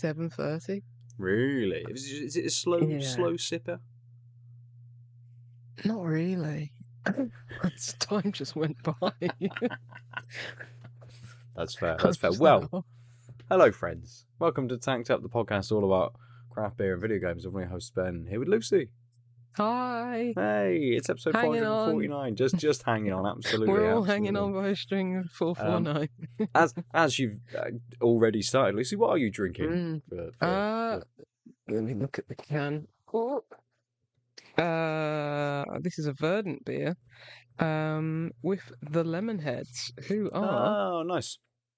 7:30. Really? Is it a slow sipper? Not really. Time just went by. That's fair. That's fair. Well, hello, friends. Welcome to Tanked Up, the podcast all about craft beer and video games. I'm your host, Ben, here with Lucy. Hi. Hey, it's episode 449. Just hanging on, absolutely. We're all absolutely. hanging on by a string of 449. As you've already started, Lucy, what are you drinking? Let me look at the can. This is a Verdant beer with the Lemonheads, who are... Oh, nice.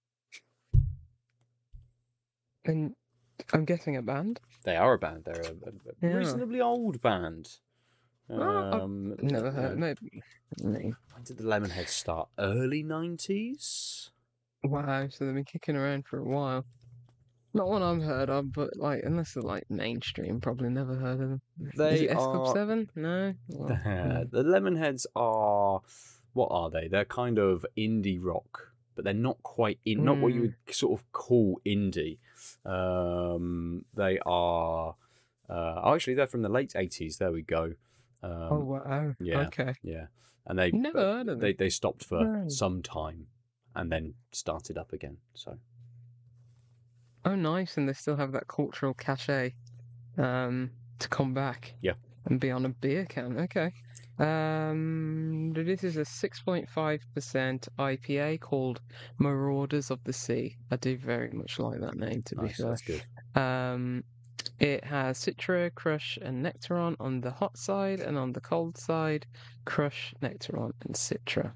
And I'm guessing a band? They are a band. They're a reasonably old band. I've never heard. Maybe. When did the Lemonheads start? Early 90s? Wow, so they've been kicking around for a while. Not one I've heard of, but unless they're mainstream, probably never heard of them. Is it S Club 7? No. The Lemonheads are, what are they? They're kind of indie rock, but they're not quite not what you would sort of call indie. They are actually they're from the late 80s. There we go. Oh wow! Yeah, okay. Yeah, and they never heard of them. They stopped for some time, and then started up again. So. Oh, nice! And they still have that cultural cachet, to come back. Yeah. And be on a beer can. Okay. This is a 6.5% IPA called Marauders of the Sea. I do very much like that name, to be fair. That's good. It has Citra, Crush, and Nectaron on the hot side, and on the cold side, Crush, Nectaron, and Citra.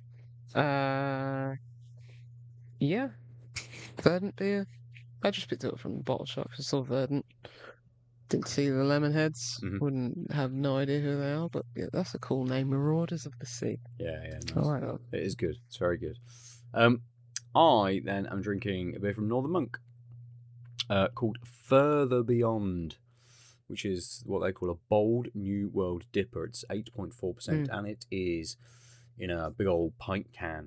Yeah. Verdant beer. I just picked it up from the bottle shop. I saw Verdant. Didn't see the Lemonheads. Mm-hmm. Wouldn't have no idea who they are, but yeah, that's a cool name. Marauders of the Sea. Yeah, nice. I like that. It is good. It's very good. I then am drinking a beer from Northern Monk called Further Beyond, which is what they call a bold New World Dipper. It's 8.4%, and it is in a big old pint can.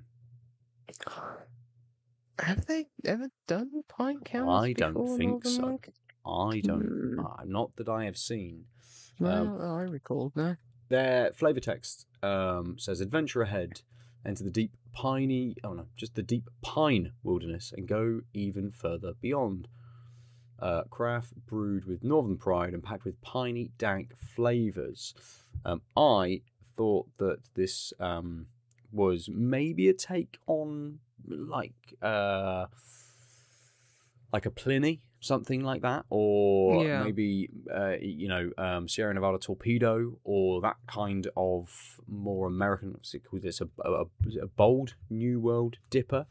Have they ever done pint cans? I don't think Northern so. Monk? I don't. Not that I have seen. No, I recall. No. Their flavor text says, "Adventure ahead, enter the deep the deep pine wilderness and go even further beyond. Craft brewed with northern pride and packed with piney, dank flavors." I thought that this was maybe a take on like a Pliny, something like that, or maybe Sierra Nevada Torpedo, or that kind of more American. Obviously, called this a bold New World Dipper.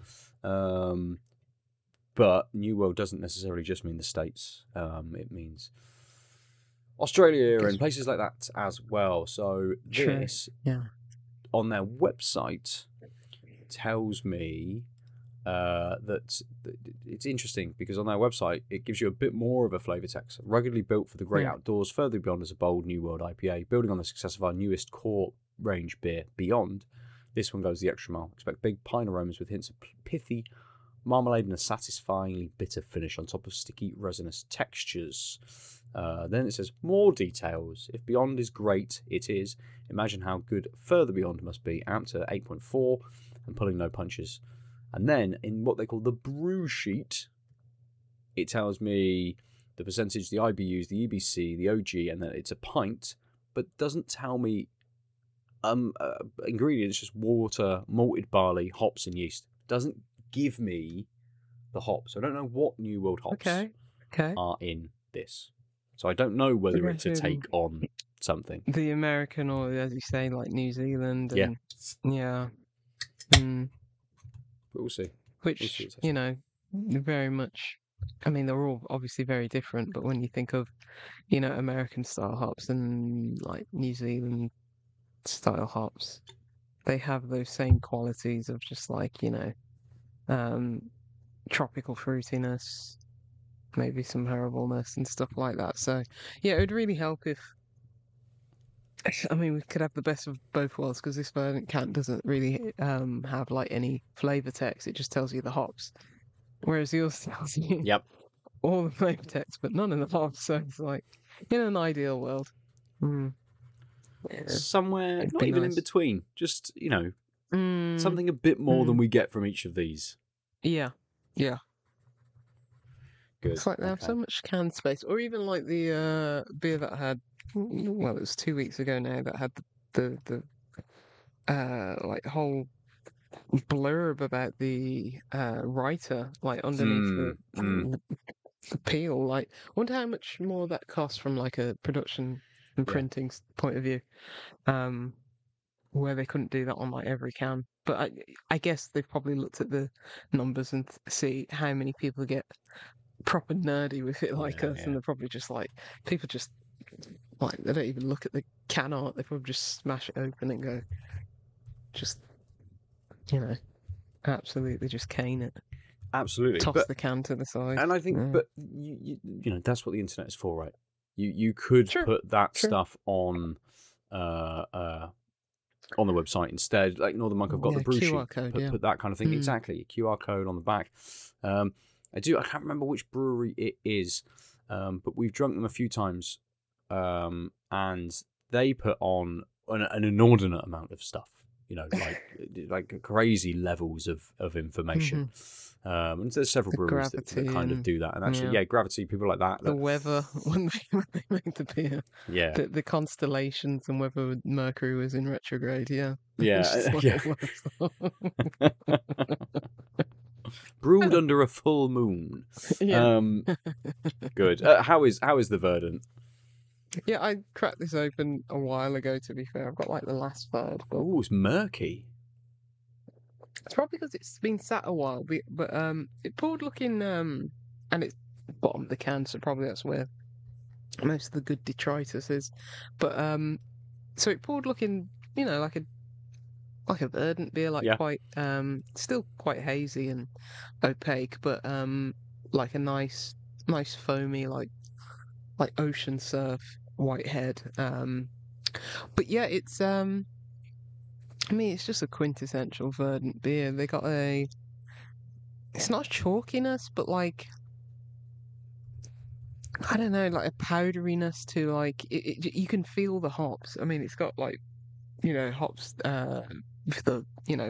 But New World doesn't necessarily just mean the States. It means Australia and places like that as well. So this, on their website, tells me that it's interesting because on their website it gives you a bit more of a flavour text. Ruggedly built for the great outdoors, Further Beyond is a bold New World IPA, building on the success of our newest core range beer, Beyond. This one goes the extra mile. Expect big pine aromas with hints of pithy marmalade and a satisfyingly bitter finish on top of sticky resinous textures. Then it says, more details. If Beyond is great, it is. Imagine how good Further Beyond must be. Amped to 8.4 and pulling no punches. And then in what they call the brew sheet, it tells me the percentage, the IBUs, the EBC, the OG, and then it's a pint, but doesn't tell me ingredients, just water, malted barley, hops, and yeast. Doesn't give me the hops. I don't know what New World hops are in this. So I don't know whether it's a take on something. The American, or as you say, like New Zealand. And, yeah. But we'll see. Which, very much, I mean, they're all obviously very different, but when you think of, American style hops and like New Zealand style hops, they have those same qualities of just like, tropical fruitiness, maybe some herbalness and stuff like that. So, yeah, it would really help if, we could have the best of both worlds, because this Verdant can doesn't really have like any flavor text. It just tells you the hops, whereas yours tells you all the flavor text, but none in the hops. So it's like, in an ideal world, somewhere it'd not be even in nice. between, just something a bit more than we get from each of these. Yeah, yeah. Good. It's like they have so much can space, or even like the beer that I had. Well, it was 2 weeks ago now that had the like whole blurb about the writer like underneath the peel. Like, I wonder how much more that costs from like a production and Yeah. printing point of view. Where they couldn't do that on like every can. But I guess they've probably looked at the numbers and see how many people get proper nerdy with it like us, and they're probably just like people just like they don't even look at the can art. They probably just smash it open and go, just absolutely just cane it. Absolutely, Toss the can to the side. And I think, but you that's what the internet is for, right? You could put that stuff on the website instead. Like Northern Monk have got the brew QR sheet, code, put that kind of thing. Exactly, QR code on the back. I can't remember which brewery it is, but we've drunk them a few times, and they put on an inordinate amount of stuff. Like crazy levels of information. And there's several breweries that kind of do that. And actually, Gravity, people like that. The weather when they made the beer. Yeah. The constellations and whether Mercury was in retrograde. Yeah. Yeah. Brewed under a full moon. Yeah. Good. How is the Verdant? Yeah, I cracked this open a while ago, to be fair. I've got like the last third. Oh, it's murky. It's probably because it's been sat a while, but it poured looking and it's bottom of the can, so probably that's where most of the good detritus is. But so it poured looking, like a Verdant beer, like quite still quite hazy and opaque, but like a nice foamy, like ocean surf white head. But yeah, it's it's just a quintessential Verdant beer. They got it's not chalkiness, but like, I don't know, like a powderiness to like, you can feel the hops. I mean, it's got like, hops, with the,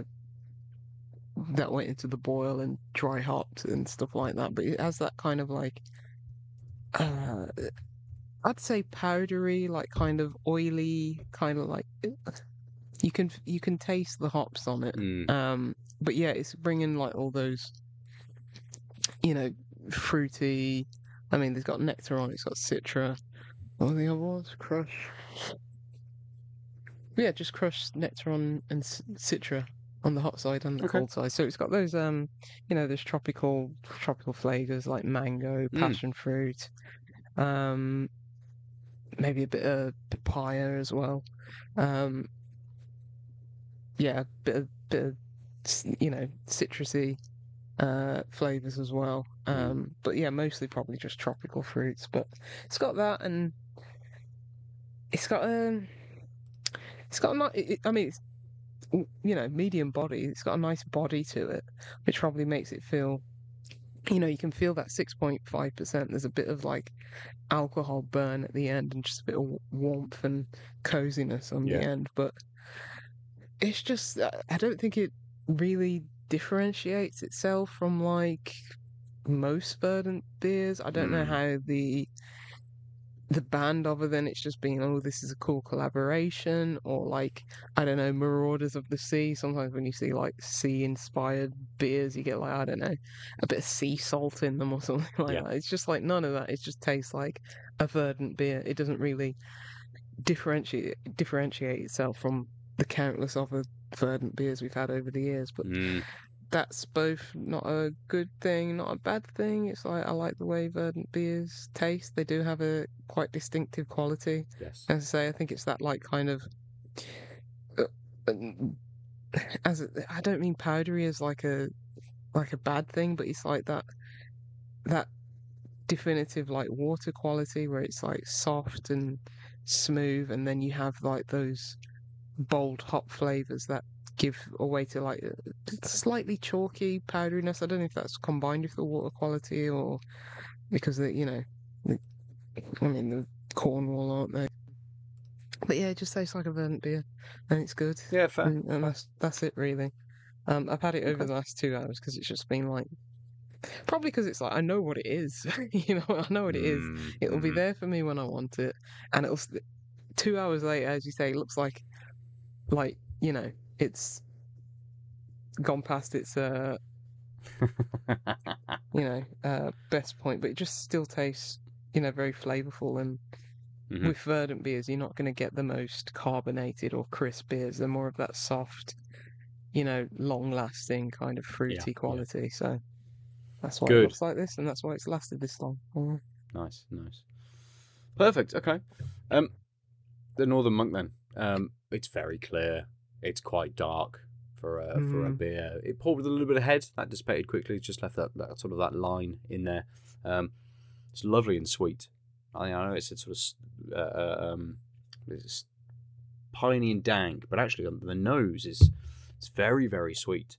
that went into the boil and dry hops and stuff like that. But it has that kind of like, uh, I'd say powdery, like kind of oily, kind of like, you can taste the hops on it. But yeah, it's bringing like all those, fruity. I mean, there's got nectar on it. It's got citra. What are the other ones? Crush. Yeah, just crushed nectar and citra on the hot side and the cold side. So it's got those those tropical flavors like mango, passion fruit, maybe a bit of papaya as well. Yeah, a bit of citrusy flavors as well. But yeah, mostly probably just tropical fruits. But it's got that, and it's got a nice. I mean, it's medium body. It's got a nice body to it, which probably makes it feel. You can feel that 6.5%. There's a bit of like alcohol burn at the end, and just a bit of warmth and coziness on the end. But it's just, I don't think it really differentiates itself from like most Verdant beers. I don't know how the band, other than it's just being, oh, this is a cool collaboration, or like, I don't know, Marauders of the Sea. Sometimes when you see like sea inspired beers, you get like, I don't know, a bit of sea salt in them or something like that. It's just like none of that. It just tastes like a Verdant beer. It doesn't really differentiate itself from the countless other Verdant beers we've had over the years. But that's both not a good thing, not a bad thing. It's like, I like the way Verdant beers taste. They do have a quite distinctive quality. Yes. As I say, I think it's that like kind of I don't mean powdery as like a bad thing, but it's like that definitive like water quality where it's like soft and smooth, and then you have like those bold hop flavors that give away to like slightly chalky powderiness. I don't know if that's combined with the water quality or because the, I mean the Cornwall, aren't they? But yeah, it just tastes like a Vermont beer, and it's good. Yeah, fair. And that's it really. I've had it over the last 2 hours because it's just been like, probably because it's like I know what it is. I know what it is. It'll be there for me when I want it, and it'll 2 hours later, as you say, it looks like it's gone past its best point, but it just still tastes very flavorful. And with verdant beers, you're not going to get the most carbonated or crisp beers. They're more of that soft, long-lasting kind of fruity quality. Yeah. So that's why it looks like this, and that's why it's lasted this long. Nice. Perfect. Okay. The Northern Monk then. It's very clear. It's quite dark for a beer. It poured with a little bit of head. That dissipated quickly. Just left that sort of that line in there. It's lovely and sweet. I know it's a sort of it's piney and dank, but actually the nose it's very, very sweet.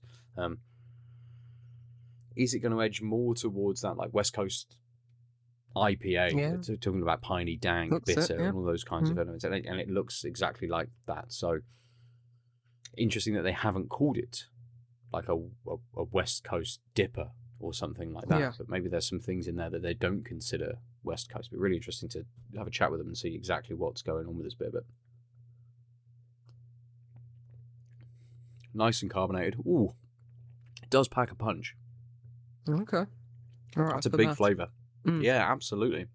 Is it going to edge more towards that like West Coast IPA? Yeah. Talking about piney, dank, bitter, and all those kinds of elements, and it looks exactly like that. So interesting that they haven't called it like a West Coast dipper or something like that. Yeah. But maybe there's some things in there that they don't consider West Coast. It'd be really interesting to have a chat with them and see exactly what's going on with this beer. But nice and carbonated. Ooh, it does pack a punch. Okay. All right. That's a big flavour. Yeah, absolutely.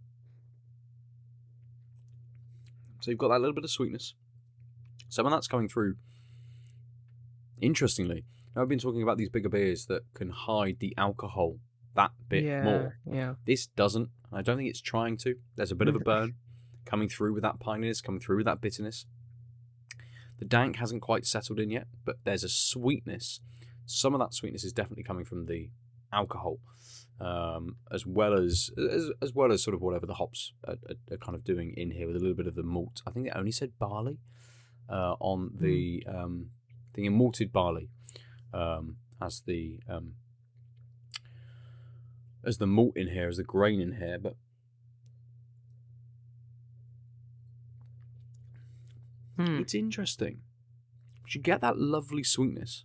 So you've got that little bit of sweetness. Some of that's coming through. Interestingly, I've been talking about these bigger beers that can hide the alcohol that bit more. Yeah. This doesn't. I don't think it's trying to. There's a bit of a burn coming through with that pininess, coming through with that bitterness. The dank hasn't quite settled in yet, but there's a sweetness. Some of that sweetness is definitely coming from the alcohol, as well as sort of whatever the hops are kind of doing in here with a little bit of the malt. I think they only said barley on the malted barley as the malt in here, as the grain in here, but it's interesting. You get that lovely sweetness,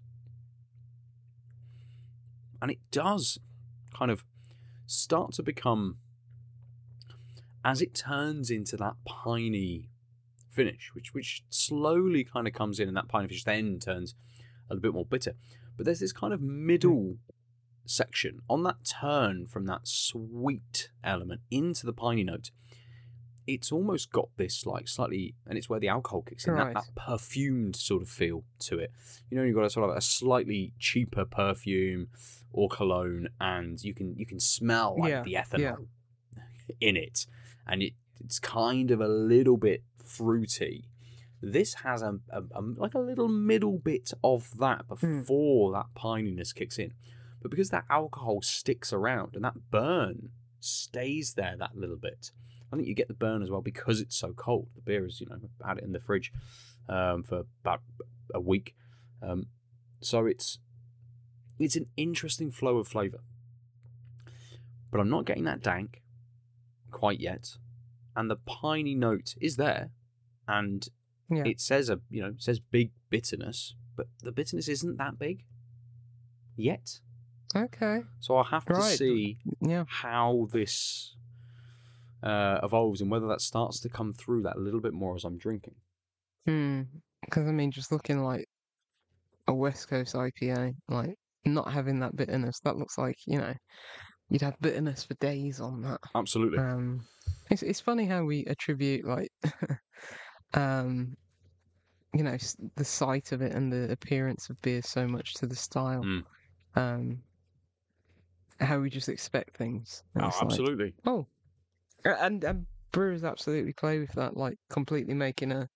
and it does kind of start to become, as it turns into that piney finish, which slowly kind of comes in, and that piney finish then turns a little bit more bitter. But there's this kind of middle section on that turn from that sweet element into the piney note. It's almost got this like slightly, and it's where the alcohol kicks in, right. that perfumed sort of feel to it. You've got a sort of a slightly cheaper perfume or cologne, and you can smell like the ethanol in it, and it's kind of a little bit fruity. This has a like a little middle bit of that before that pininess kicks in, but because that alcohol sticks around and that burn stays there that little bit, I think you get the burn as well because it's so cold. The beer is, had it in the fridge for about a week, so it's an interesting flow of flavour. But I'm not getting that dank quite yet, and the piney note is there, and it says says big bitterness, but the bitterness isn't that big yet. Okay. So I'll have to see how this evolves and whether that starts to come through that a little bit more as I'm drinking. Because just looking like a West Coast IPA, like not having that bitterness, that looks like you'd have bitterness for days on that. Absolutely. It's funny how we attribute like the sight of it and the appearance of beer so much to the style. How we just expect things. Absolutely. Like, and brewers absolutely play with that, like completely making a,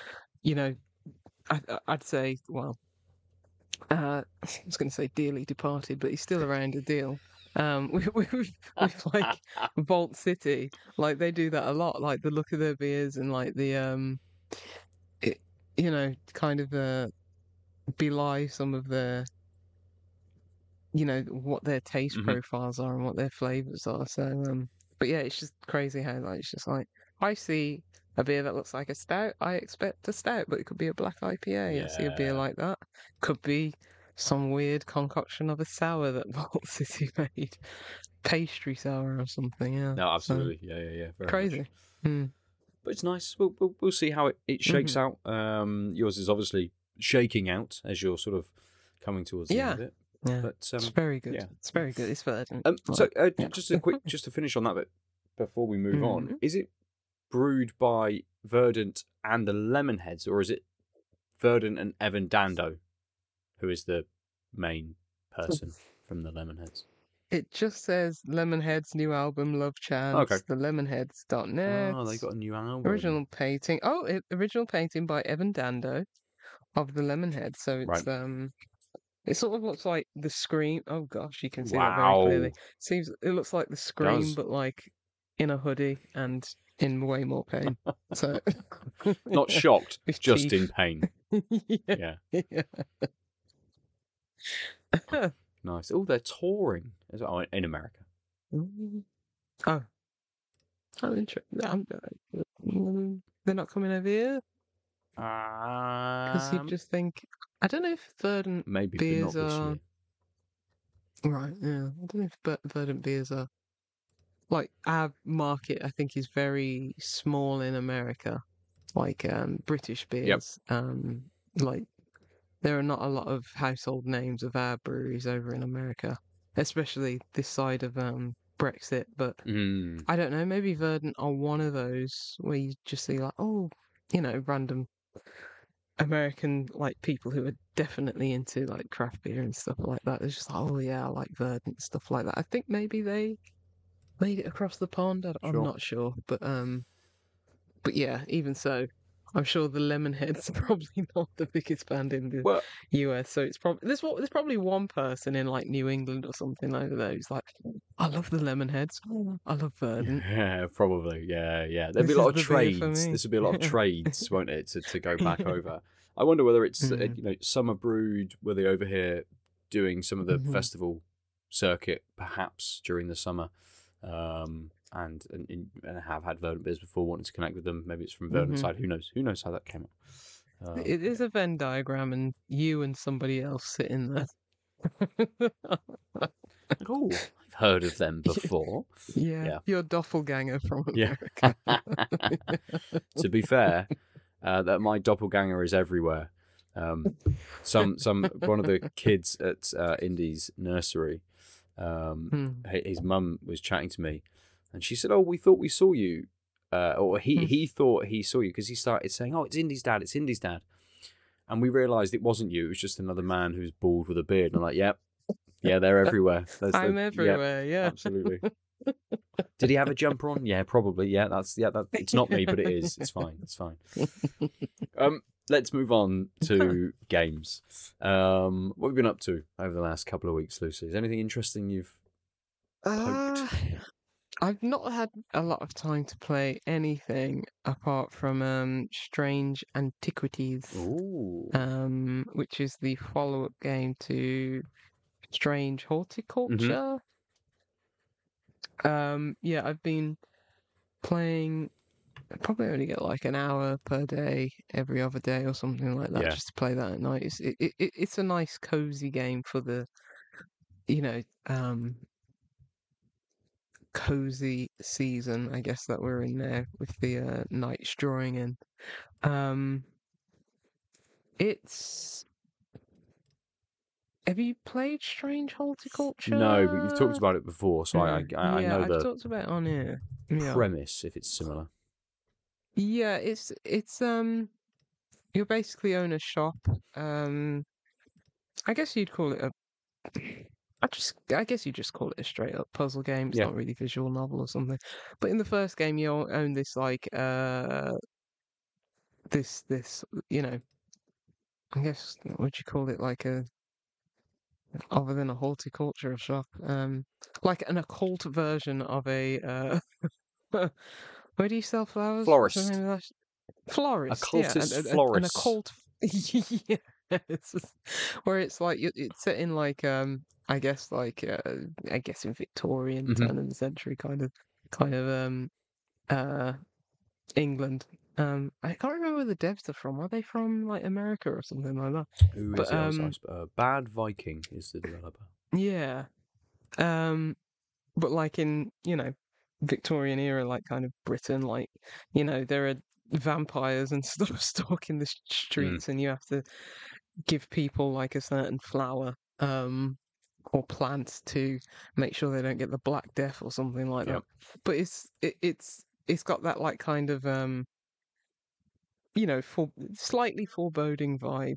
I'd say, well, I was going to say dearly departed, but he's still around a deal. With like Vault City, like they do that a lot, like the look of their beers and like the kind of belie some of their what their taste Mm-hmm. profiles are and what their flavors are. So, but yeah, it's just crazy how like it's just like I see a beer that looks like a stout, I expect a stout, but it could be a black IPA. I see a beer Yeah. like that, could be some weird concoction of a sour that Vault City made, pastry sour or something. Yeah, No, so absolutely. Yeah. Very much. crazy. Mm. But it's nice. We'll see how it shakes Hmm. out. Yours is obviously shaking out as you're sort of coming towards the end Yeah, of it. yeah, But it's very good. yeah. It's very good. It's verdant. So Like, yeah. just to finish on that bit before we move on, Mm. is it brewed by Verdant and the Lemonheads, or is it Verdant and Evan Dando, who is the main person from the Lemonheads? It just says Lemonhead's new album, Love Okay. Chance, the Lemonheads.net. Oh, they got a new album. Original painting. Oh, original painting by Evan Dando of the Lemonhead. So Right. it sort of looks like the Scream. Oh gosh, you can see that very clearly. Wow. It looks like the It Scream, does. but like in a hoodie and in way more pain. So Not shocked, with just in teeth. pain. Yeah. Yeah. Nice. Oh, they're touring in America. Oh, I'm interested. They're not coming over here because you just think. I don't know if Verdant Maybe, but beers not this are year. right. Yeah, I don't know if Verdant beers are like our market. I think is very small in America. Like British Yep. beers. Like there are not a lot of household names of our breweries over in America, especially this side of Brexit. But Mm. I don't know, maybe Verdant are one of those where you just see like, oh, random American like people who are definitely into like craft beer and stuff like that. It's just like, oh yeah, I like Verdant stuff like that. I think maybe they made it across the pond. I'm Sure. not sure, but yeah, even so, I'm sure the Lemonheads are probably not the biggest band in the Well, US. So it's probably there's probably one person in like New England or something like that who's like, I love the Lemonheads. I love Verdant. yeah, probably. Yeah. There'd be a This lot is of the beer for trades. me. This would be a lot of trades, won't it, to go back over? I wonder whether it's Mm. Summer Brewed, were they over here doing some of the Mhm. festival circuit, perhaps during the summer, and have had Verdant beers before, wanting to connect with them. Maybe it's from Verdant Mhm. side. Who knows? Who knows how that came up? It is a Venn diagram, and you and somebody else sit in there. Oh, I've heard of them before. Yeah, your doppelganger from Yeah. America. To be fair, that my doppelganger is everywhere. One of the kids at Indy's nursery, his mum was chatting to me, and she said, "Oh, we thought we saw you," or he thought he saw you because he started saying, "Oh, it's Indy's dad, it's Indy's dad," and we realised it wasn't you; it was just another man who's bald with a beard. And I'm like, "Yep, yeah, they're everywhere. I'm everywhere, yeah. Absolutely." Did he have a jumper on? Yeah, probably. Yeah, that. It's not me, but it is. It's fine. It's fine. Let's move on to games. What have you been up to over the last couple of weeks, Lucy? Is anything interesting you've poked? I've not had a lot of time to play anything apart from Strange Antiquities, Ooh. which is the follow-up game to Strange Mm-hmm. Horticulture. Yeah, I've been playing. I probably only get like an hour per day, every other day or something like that, Yeah. just to play that at night. It's a nice cozy game for the, cozy season, I guess, that we're in now with the nights drawing in. It's. Have you played Strange Horticulture? No, but you've talked about it before, so I Yeah, know I've the talked about it on here. Yeah. premise if it's similar. Yeah, it's you basically own a shop. I guess you'd call it a I guess you just call it a straight up puzzle game. It's Yeah. not really visual novel or something. But in the first game you own this like this I guess what would you call it, like a other than a horticulture shop, like an occult version of a where do you sell flowers? What's the Florist. name of that? Florist, yeah, Occultist an florist. occult, yes, where it's like it's set in like I guess like I guess in Victorian Hmm. turn of the century kind of uh England. I can't remember where the devs are from. Are they from like America or something like that? Who is But it? Bad Viking is the developer. yeah. Um, but like in, Victorian era, like kind of Britain, like, there are vampires and stuff stalking the Mm. streets, and you have to give people like a certain flower, or plant to make sure they don't get the Black Death or something like Yeah. that. But it's got that like kind of for slightly foreboding vibe.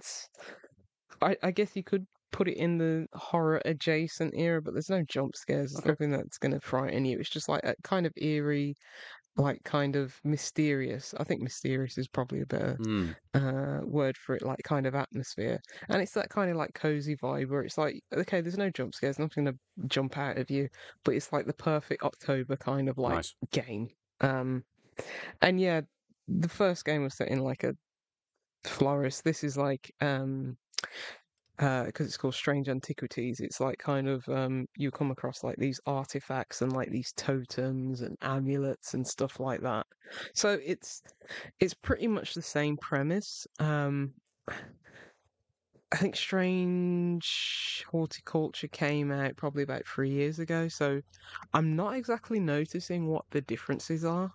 I guess you could put it in the horror adjacent era, but there's no jump scares. There's Okay. nothing that's going to frighten you. It's just like a kind of eerie, like kind of mysterious. I think mysterious is probably a better Mm. word for it, like kind of atmosphere. And it's that kind of like cozy vibe where it's like, okay, there's no jump scares, nothing to jump out of you, but it's like the perfect October kind of like Nice. game. Um, and yeah, the first game was set in like a florist. This is like because it's called Strange Antiquities. It's like kind of you come across like these artifacts and like these totems and amulets and stuff like that. So it's pretty much the same premise. I think Strange Horticulture came out probably about 3 years ago, so I'm not exactly noticing what the differences are,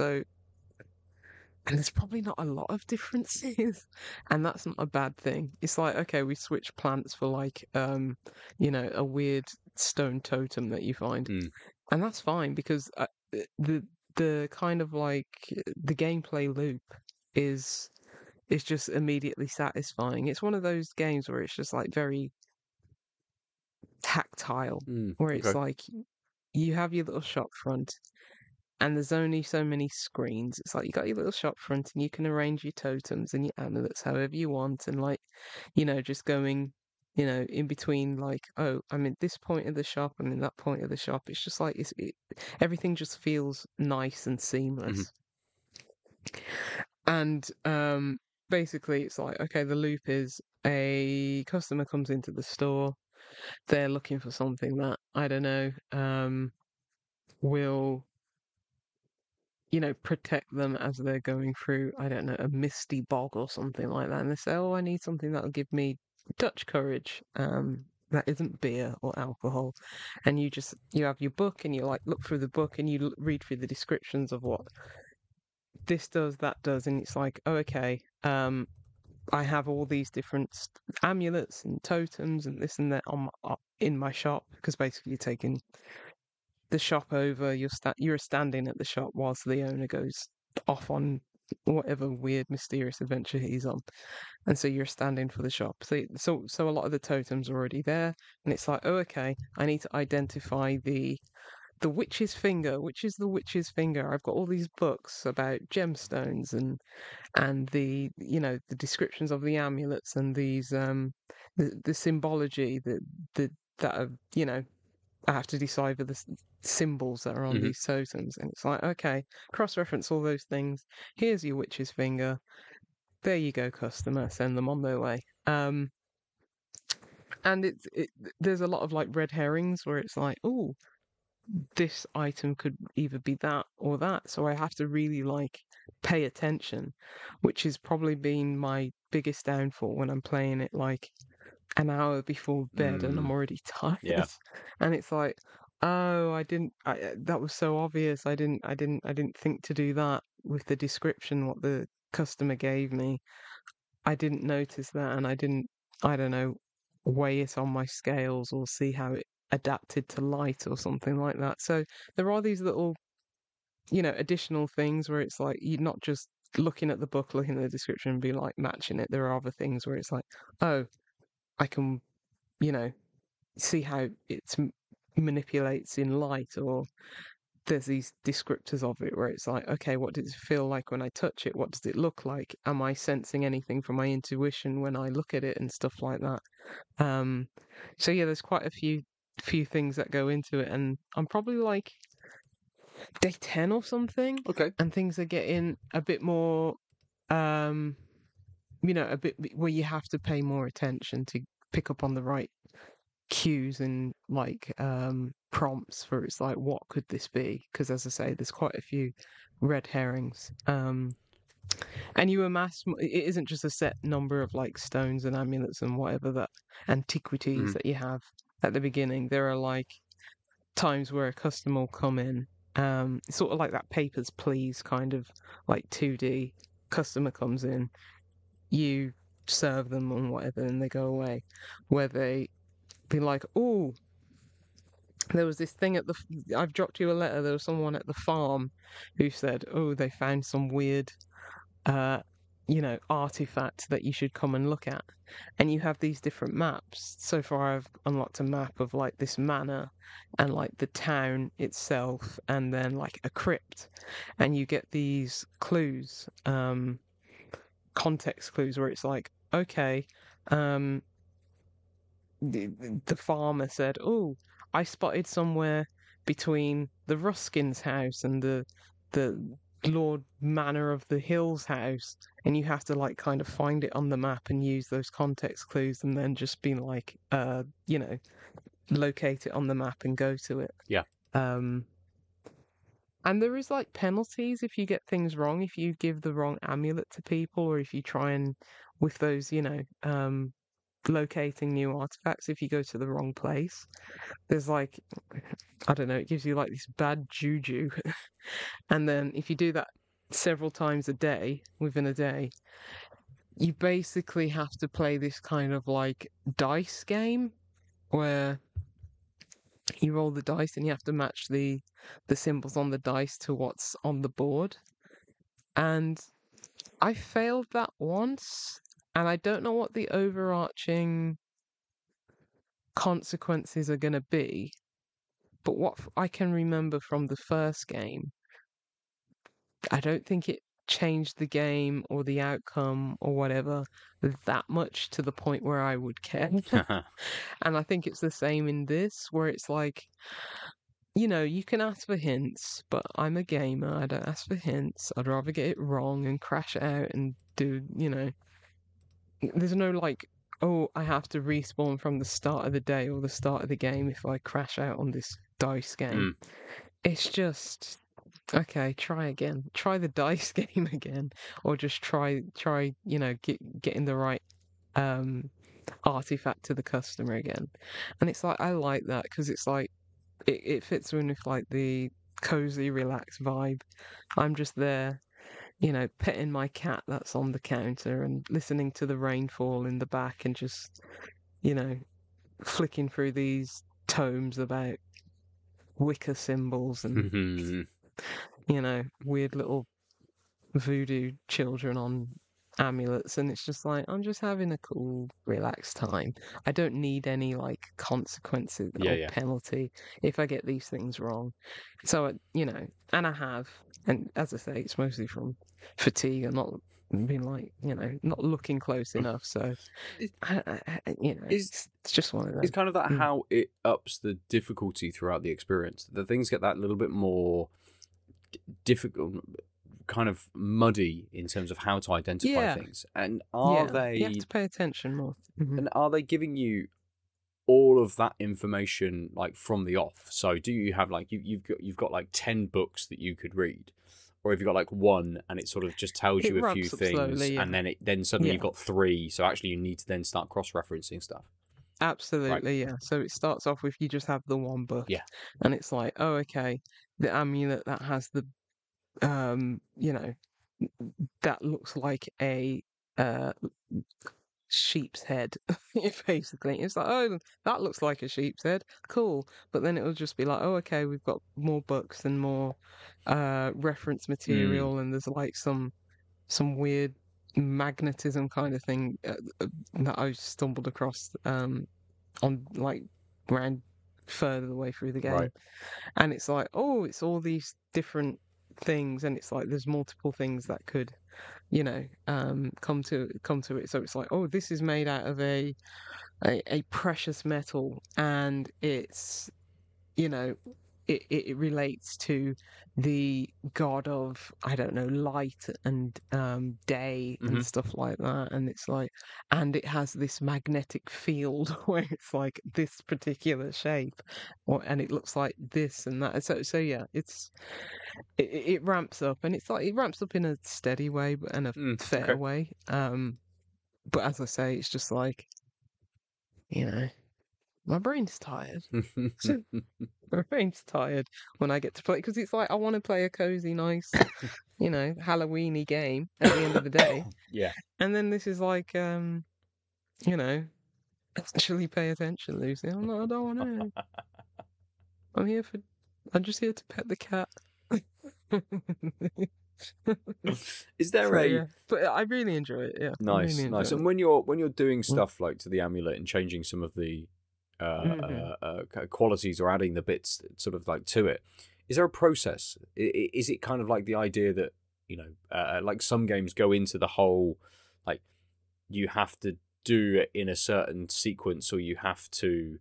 and there's probably not a lot of differences, and that's not a bad thing. It's like, okay, we switch plants for like a weird stone totem that you find, Mm. and that's fine because the kind of like the gameplay loop is is just immediately satisfying. It's one of those games where it's just like very tactile, Mm. where it's Okay. like you have your little shop front and there's only so many screens. It's like you got your little shop front and you can arrange your totems and your amulets however you want, and like, just going, in between like, oh, I'm at this point of the shop, I'm in that point of the shop. It's just like everything just feels nice and Hmm. seamless. And basically it's like, okay, the loop is a customer comes into the store, they're looking for something that, I don't know, will protect them as they're going through, I don't know, a misty bog or something like that. And they say, oh, I need something that'll give me Dutch courage. That isn't beer or alcohol. And you have your book and you like look through the book and you read through the descriptions of what this does, that does. And it's like, oh, okay, I have all these different amulets and totems and this and that in my shop, because basically you're taking the shop over. You're standing at the shop whilst the owner goes off on whatever weird, mysterious adventure he's on, and so you're standing for the shop. So a lot of the totems are already there, and it's like, oh, okay, I need to identify the witch's finger. Which is the witch's finger? I've got all these books about gemstones and the descriptions of the amulets and these the symbology that are I have to decipher the symbols that are on Hmm. these totems, and it's like, okay, cross-reference all those things. Here's your witch's finger. There you go, customer. Send them on their way. And there's a lot of like red herrings where it's like, oh, this item could either be that or that, so I have to really like pay attention, which has probably been my biggest downfall when I'm playing it like an hour before bed and I'm Mm. already tired. Yeah. And it's like, oh, that was so obvious. I didn't think to do that with the description what the customer gave me. I didn't notice that, and I don't know, weigh it on my scales or see how it adapted to light or something like that. So there are these little, additional things where it's like you're not just looking at the book, looking at the description and be like matching it. There are other things where it's like, oh, I can, you know, see how manipulates in light, or there's these descriptors of it where it's like, okay, what does it feel like when I touch it? What does it look like? Am I sensing anything from my intuition when I look at it and stuff like that? Um, so yeah, there's quite a few things that go into it, and I'm probably like day 10 or something, Okay. and things are getting a bit more, um, a bit where you have to pay more attention to pick up on the right cues and like prompts for it's like what could this be? Because as I say, there's quite a few red herrings. And you amass it isn't just a set number of like stones and amulets and whatever that antiquities Mm. that you have at the beginning. There are like times where a customer will come in, it's sort of like that Papers, Please kind of like 2D. Customer comes in, you serve them and whatever, and they go away. Where they be like, oh, there was this thing at I've dropped you a letter. There was someone at the farm who said, oh, they found some weird uh, artifact that you should come and look at. And you have these different maps. So far, I've unlocked a map of like this manor and like the town itself, and then like a crypt. And you get these clues, context clues, where it's like, okay, um, the farmer said, oh, I spotted somewhere between the Ruskin's house and the Lord Manor of the Hills house, and you have to like kind of find it on the map and use those context clues, and then just be like, locate it on the map and go to it. Yeah. And there is like penalties if you get things wrong, if you give the wrong amulet to people, or if you try and with those, locating new artifacts, if you go to the wrong place. There's like, I don't know, it gives you like this bad juju. And then if you do that several times a day, within a day, you basically have to play this kind of like dice game where you roll the dice and you have to match the symbols on the dice to what's on the board. And I failed that once, and I don't know what the overarching consequences are going to be. But what I can remember from the first game, I don't think it changed the game or the outcome or whatever that much to the point where I would care. And I think it's the same in this, where it's like, you can ask for hints, but I'm a gamer. I don't ask for hints. I'd rather get it wrong and crash out and do, there's no like, oh, I have to respawn from the start of the day or the start of the game if I crash out on this dice game. It's just, okay, try again. Try the dice game again, or just try, getting the right artifact to the customer again. And it's like I like that because it's like it fits in with like the cozy, relaxed vibe. I'm just there, petting my cat that's on the counter and listening to the rainfall in the back and just, flicking through these tomes about Wicca symbols and, weird little voodoo children on amulets. And it's just like, I'm just having a cool, relaxed time. I don't need any like consequences or penalty if I get these things wrong. So, and I have. And as I say, it's mostly from fatigue and not being like, not looking close enough. So, it's just one of those. It's kind of that how it ups the difficulty throughout the experience. The things get that little bit more difficult, kind of muddy in terms of how to identify things. And are they? You have to pay attention more. And are they giving you all of that information like from the off? So do you have like you've got like 10 books that you could read, or have you got like one and it sort of just tells you a few things, slowly, and then suddenly you've got 3, so actually you need to then start cross-referencing stuff? Absolutely, right. So it starts off with you just have the one book, and it's like, oh, okay, the amulet that has the that looks like a sheep's head. Basically, it's like, oh, that looks like a sheep's head, cool. But then it will just be like, oh, okay, we've got more books and more reference material, and there's like some weird magnetism kind of thing that I stumbled across on like around further the way through the game, and it's like, oh, it's all these different things, and it's like there's multiple things that could come to it. So it's like, oh, this is made out of a precious metal, and it's it relates to the god of, I don't know, light and day and stuff like that, and it's like, and it has this magnetic field where it's like this particular shape, and it looks like this and that. So yeah, it ramps up, and it's like it ramps up in a steady way and a fair Okay. way. But as I say, it's just like, you know, my brain's tired. My brain's tired when I get to play, because it's like I want to play a cozy, nice, Halloweeny game at the end of the day. Yeah. And then this is like, actually pay attention, Lucy. I'm not, I don't want to. I'm just here to pet the cat. Is there So, yeah. But I really enjoy it. Yeah. Nice, really nice. enjoy And when you're doing stuff like to the amulet and changing some of the qualities or adding the bits sort of like to it, is there a process? Is it kind of like the idea that like some games go into the whole, like you have to do it in a certain sequence, or you have to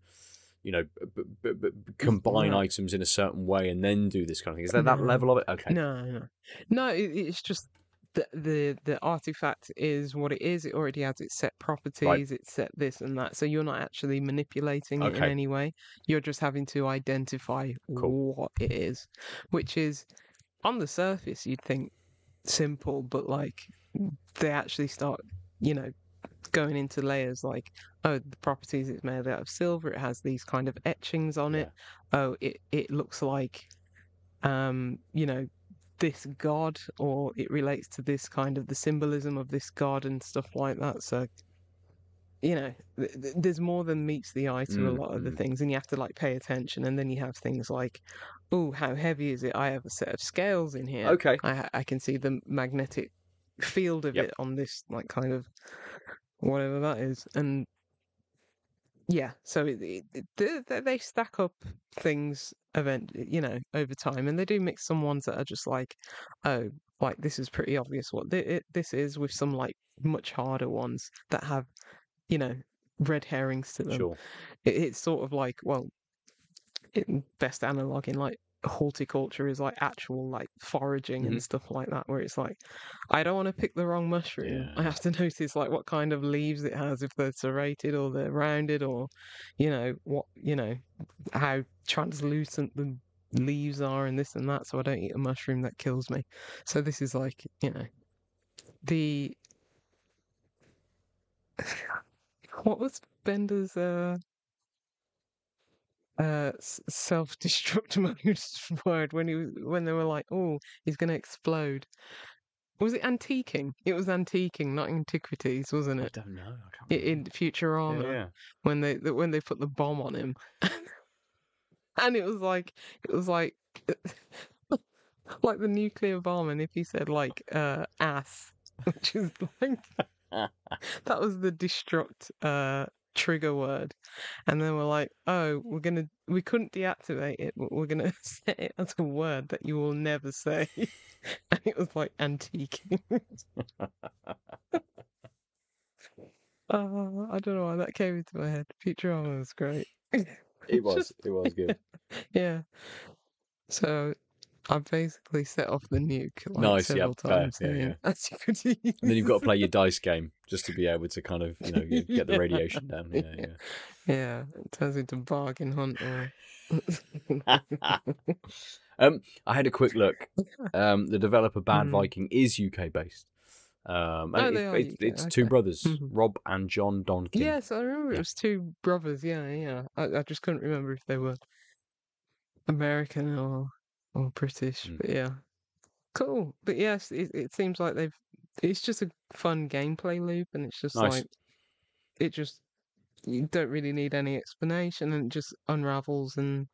combine items in a certain way and then do this kind of thing? Is there that level of it? Okay. No. It's just the artifact is what it is. It already has its set properties. Right. It's set this and that. So you're not actually manipulating it in any way. You're just having to identify what it is, which is, on the surface, you'd think simple, but like they actually start, going into layers like, oh, the properties, it's made out of silver, it has these kind of etchings on it. Oh, it looks like this god, or it relates to this kind of the symbolism of this god and stuff like that. So there's more than meets the eye to a lot of the things, and you have to like pay attention. And then you have things like, oh, how heavy is it? I have a set of scales in here. Okay. I can see the magnetic field of it on this, like, kind of whatever that is. And yeah, so they stack up things over time, and they do mix some ones that are just like, oh, like this is pretty obvious what this is, with some like much harder ones that have red herrings to them. Sure. It's sort of like, well, best analog in like horticulture is like actual like foraging and stuff like that, where it's like, I don't want to pick the wrong mushroom. I have to notice like what kind of leaves it has, if they're serrated or they're rounded, or how translucent the leaves are and this and that, so I don't eat a mushroom that kills me. So this is like, the what was Bender's self-destruct mode word when they were like, oh, he's gonna explode? Was it antiquing? It was antiquing, not antiquities, wasn't it? I don't know. I can't remember. In Futurama, when they put the bomb on him, and it was like like the nuclear bomb, and if he said like ass, which is like that was the destruct trigger word, and then we're like, oh, we couldn't deactivate it, but we're gonna set it as a word that you will never say. And it was like antique. I don't know why that came into my head. Futurama was great. It was good. Yeah. So I've basically set off the nuke nice, several times. Yeah. As you could use. And then you've got to play your dice game just to be able to kind of, get the radiation down. Yeah, it turns into bargain hunt. I had a quick look. The developer Bad Viking is UK based. It's two brothers, Rob and John Donkin. Yes, I remember it was two brothers. Yeah. I just couldn't remember if they were American or British. But yeah, cool. But yes, it seems like it's just a fun gameplay loop, and it's just nice. like, you don't really need any explanation, and it just unravels, and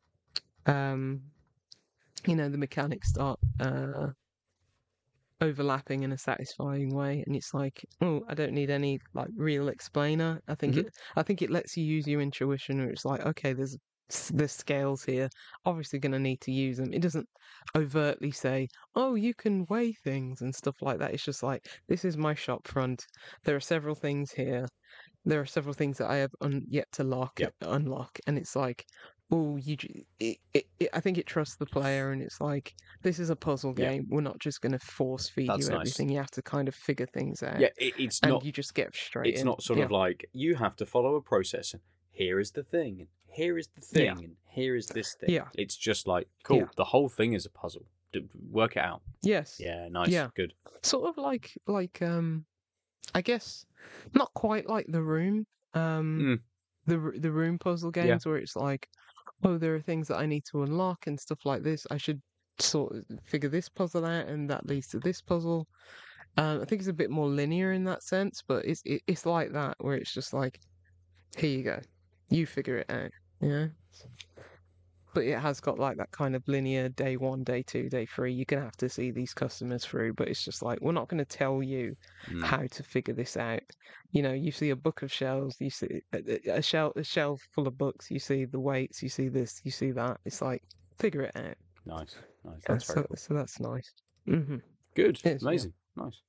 the mechanics start overlapping in a satisfying way, and it's like, oh, I don't need any like real explainer. I think it lets you use your intuition, where it's like, okay, there's scales here, obviously going to need to use them. It doesn't overtly say, oh, you can weigh things and stuff like that. It's just like, this is my shop front, there are several things here, there are several things that I have yet to unlock, and it's like, well, I think it trusts the player, and it's like this is a puzzle Yeah, game. We're not just going to force feed that's you nice. everything. You have to kind of figure things out, Yeah, it's and not. you just get straight It's in. not sort Yeah, of like you have to follow a process. And here is the thing, and here is the yeah, thing, and here is this thing. yeah, It's just like yeah. cool. The whole thing is a puzzle. Work it out. Yes, Yeah, nice, yeah. good. Sort of like I guess not quite like the Room, Mm, the Room puzzle yeah. games where it's like, oh, there are things that I need to unlock and stuff like this. I should sort of figure this puzzle out, and that leads to this puzzle. I think it's a bit more linear in that sense, but it's like that where it's just like, here you go, you figure it out, you know. But it has got like that kind of linear day one, day two, day three. You're gonna have to see these customers through, but it's just like we're not gonna tell you Mm. how to figure this out. You know, you see a book of shelves, you see a shelf full of books, you see the weights, you see this, you see that. It's like figure it out. Nice. That's very cool. So that's nice. Mm-hmm. Good. It is, Amazing. Nice.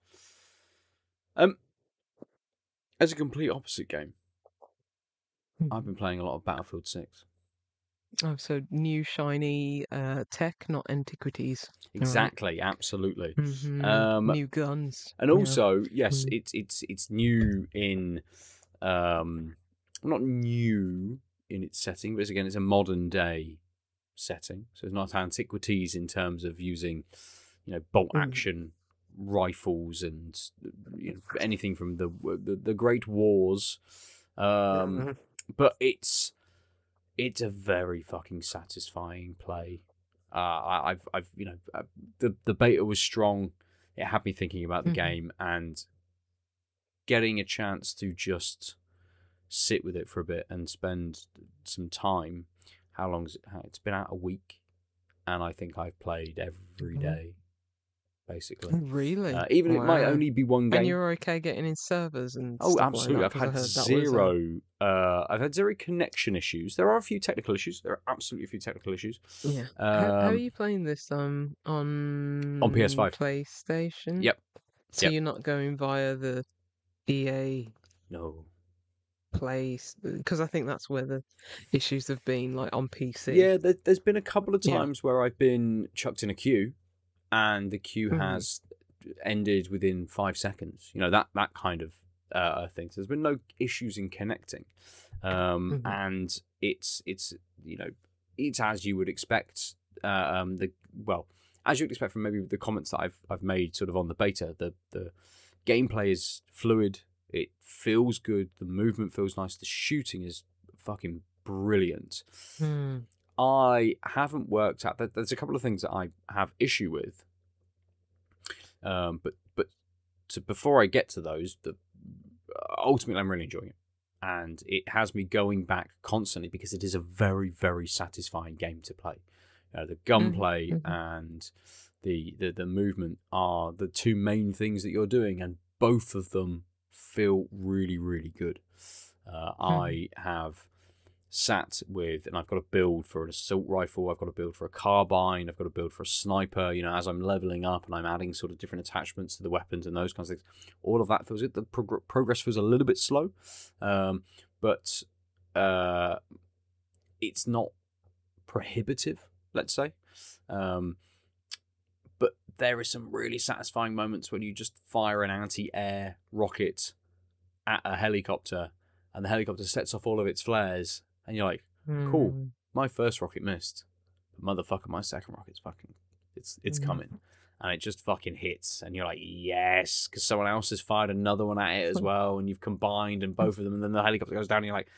As a complete opposite game, yeah. I've been playing a lot of Battlefield 6. Oh, so new shiny tech, not antiquities. Exactly, absolutely. New guns. And also, yes, Mm. it's new in not new in its setting, but it's a modern day setting. So it's not antiquities in terms of using, bolt action rifles and anything from the Great Wars. But it's a very fucking satisfying play. The beta was strong. It had me thinking about the game, and getting a chance to just sit with it for a bit and spend some time. How long it's been out? A week, and I think I've played every day, basically. Really? Even it might only be one game. And you're okay getting in servers and oh, stuff absolutely. like that, I've had zero. I've had zero connection issues. There are a few technical issues. There are absolutely a few technical issues. Yeah. How are you playing this on PS5? PlayStation? Yep. So you're not going via the EA No. place, because I think that's where the issues have been, like on PC. Yeah, there's been a couple of times where I've been chucked in a queue, and the queue has ended within 5 seconds. That kind of thing. So there's been no issues in connecting, and it's it's as you would expect. As you would expect from maybe the comments that I've made sort of on the beta. The gameplay is fluid. It feels good. The movement feels nice. The shooting is fucking brilliant. I haven't worked out that there's a couple of things that I have issue with. But before I get to those, ultimately I'm really enjoying it, and it has me going back constantly because it is a very, very satisfying game to play. The gunplay and the movement are the two main things that you're doing, and both of them feel really, really good. I have sat with, and I've got a build for an assault rifle, I've got a build for a carbine, I've got a build for a sniper, as I'm leveling up and I'm adding sort of different attachments to the weapons and those kinds of things. All of that feels good. The progress feels a little bit slow, but it's not prohibitive, let's say. But there is some really satisfying moments when you just fire an anti-air rocket at a helicopter, and the helicopter sets off all of its flares, and you're like, cool, my first rocket missed, but motherfucker, my second rocket's fucking, it's coming, and it just fucking hits, and you're like, yes, because someone else has fired another one at it as well, and you've combined, and both of them, and then the helicopter goes down, and you're like,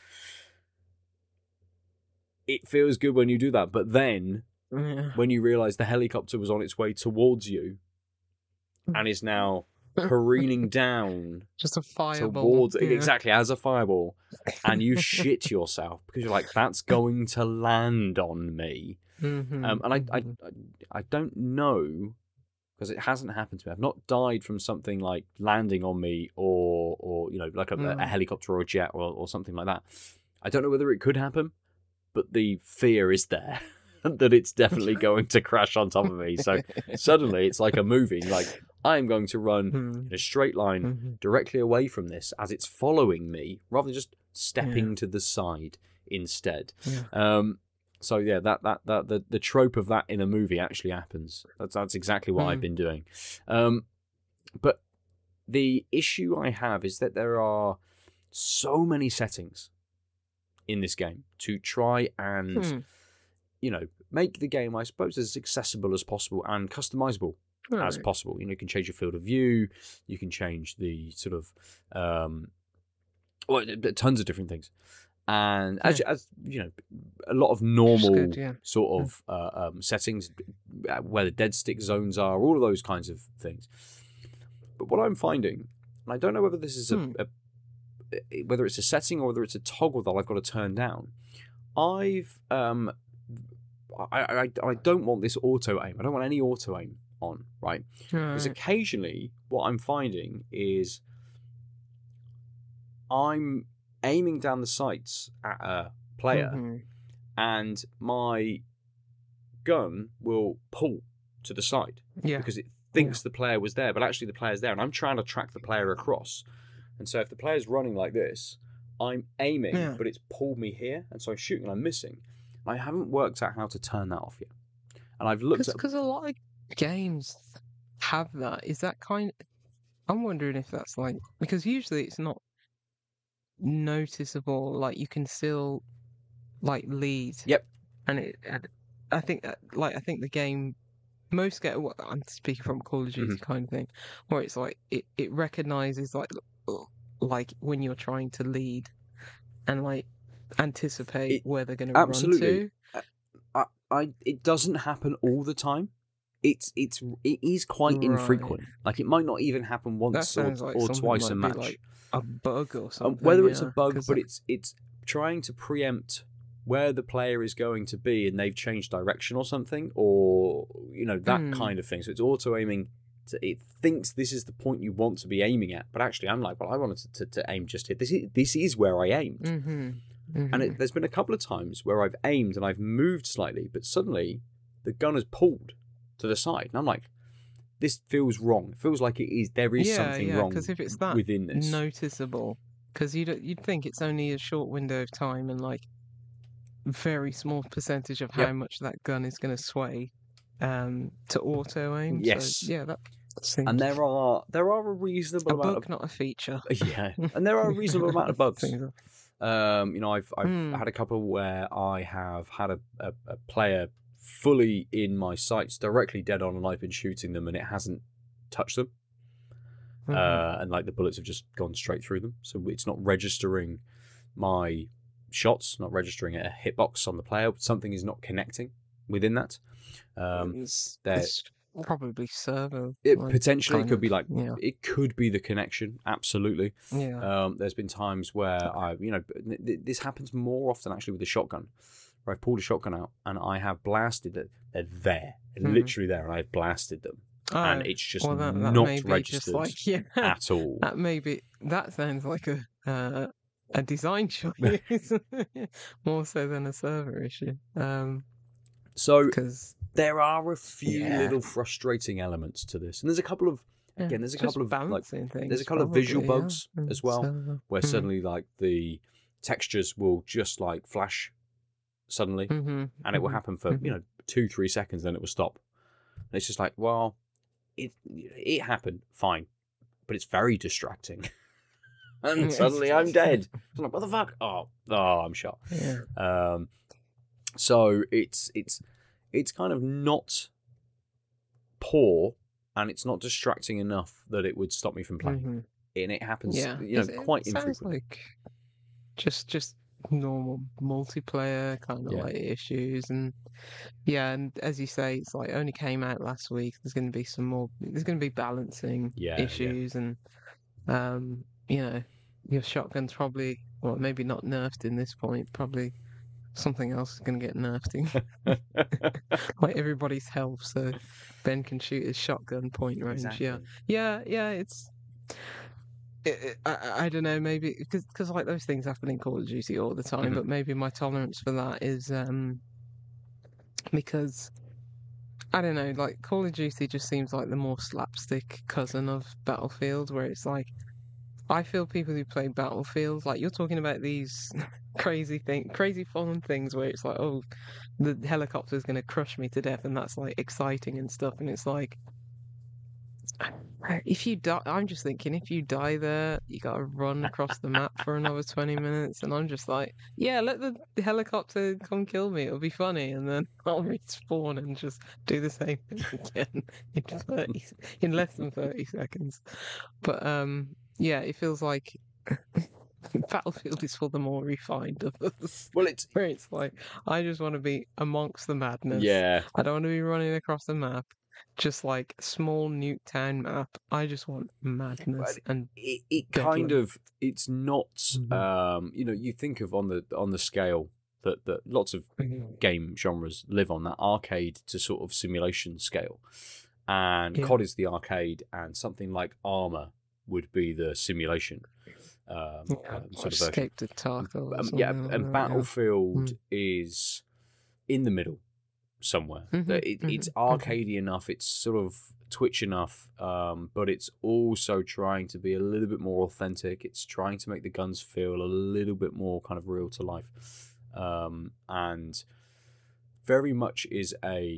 it feels good when you do that, but then when you realise the helicopter was on its way towards you, and is now careening down just a fireball towards exactly as a fireball, and you shit yourself because you're like, that's going to land on me. And I don't know, because it hasn't happened to me. I've not died from something like landing on me or like a helicopter or a jet or something like that. I don't know whether it could happen, but the fear is there that it's definitely going to crash on top of me. So suddenly it's like a movie. Like, I'm going to run in a straight line directly away from this as it's following me, rather than just stepping to the side instead. So yeah, the trope of that in a movie actually happens. That's exactly what I've been doing. But the issue I have is that there are so many settings in this game to try and make the game, I suppose, as accessible as possible and customizable as possible. You can change your field of view, you can change the sort of tons of different things. And as a lot of normal sort of settings, where the dead stick zones are, all of those kinds of things. But what I'm finding, and I don't know whether this is whether it's a setting or whether it's a toggle that I've got to turn down. I don't want this auto aim. I don't want any auto aim on, right? Because occasionally what I'm finding is I'm aiming down the sights at a player, and my gun will pull to the side because it thinks the player was there, but actually the player's there, and I'm trying to track the player across. And so if the player's running like this, I'm aiming, but it's pulled me here, and so I'm shooting and I'm missing. I haven't worked out how to turn that off yet. And I've looked at... Because a lot of games have that. Is that I'm wondering if that's like... Because usually it's not noticeable, like you can still like lead. Yep. And I think that, like, I think the game... Most get... I'm speaking from Call of Duty kind of thing, where it's like it recognizes like when you're trying to lead and like anticipate where they're going to run to. It doesn't happen all the time. It is quite infrequent. Like it might not even happen once or twice a match. Like a bug or something. Whether it's a bug, but it's trying to preempt where the player is going to be, and they've changed direction or something, or that kind of thing. So it's auto aiming. It thinks this is the point you want to be aiming at, but actually I'm like, well, I wanted to aim just here. This is where I aimed. And there's been a couple of times where I've aimed and I've moved slightly, but suddenly the gun has pulled to the side, and I'm like, this feels wrong. It feels like there is something wrong. Because if it's that within this, noticeable, because you'd think it's only a short window of time and like very small percentage of how much that gun is going to sway to auto aim. Yes. So, that seems... And there are a reasonable amount of... not a feature. Yeah, and there are a reasonable amount of bugs. I've had a couple where I have had a player fully in my sights, directly dead on, and I've been shooting them and it hasn't touched them. And like the bullets have just gone straight through them. So it's not registering my shots, not registering a hitbox on the player. Something is not connecting within that. It's probably server. It potentially could be like it could be the connection. Absolutely. Yeah. There's been times where this happens more often actually with the shotgun, where I've pulled a shotgun out and I have blasted it. They're there, literally there, and I've blasted them, and it's just that not just registered like, at all. That sounds like a design choice more so than a server issue. So there are a few little frustrating elements to this, and there's a couple of there's a couple of visual bugs as well, where suddenly like the textures will just like flash suddenly, and it will happen for 2-3 seconds, then it will stop, and it's just like, well, it happened fine, but it's very distracting. And suddenly I'm dead. I'm like, what the fuck? Oh, I'm shot. Yeah. So it's kind of not poor, and it's not distracting enough that it would stop me from playing. And it happens, quite infrequently. Like just normal multiplayer kind of like issues, and as you say, it's like only came out last week. There's going to be some more. There's going to be balancing issues, and your shotgun's probably, well, maybe not nerfed in this point. Probably something else is going to get nerfed. Like everybody's health, so Ben can shoot his shotgun point range. Exactly. It's. I don't know, maybe because like those things happen in Call of Duty all the time, but maybe my tolerance for that is because I don't know, like Call of Duty just seems like the more slapstick cousin of Battlefield, where it's like I feel people who play Battlefield, like you're talking about these crazy fun things where it's like, oh, the helicopter's going to crush me to death, and that's like exciting and stuff. And it's like, if you die, I'm just thinking, if you die there, you got to run across the map for another 20 minutes. And I'm just like, yeah, let the helicopter come kill me. It'll be funny. And then I'll respawn and just do the same thing again in less than 30 seconds. But yeah, it feels like Battlefield is for the more refined of us. Well, it's where it's like, I just want to be amongst the madness. yeah. I don't want to be running across the map, just like small Nuketown map. I just want madness and it kind of, it's not you know, you think of on the scale that lots of game genres live on, that arcade to sort of simulation scale, and COD is the arcade, and something like Arma would be the simulation sort of Escape to Tarkov. and Battlefield is in the middle somewhere. It's arcadey enough, it's sort of Twitch enough, but it's also trying to be a little bit more authentic. It's trying to make the guns feel a little bit more kind of real to life, and very much is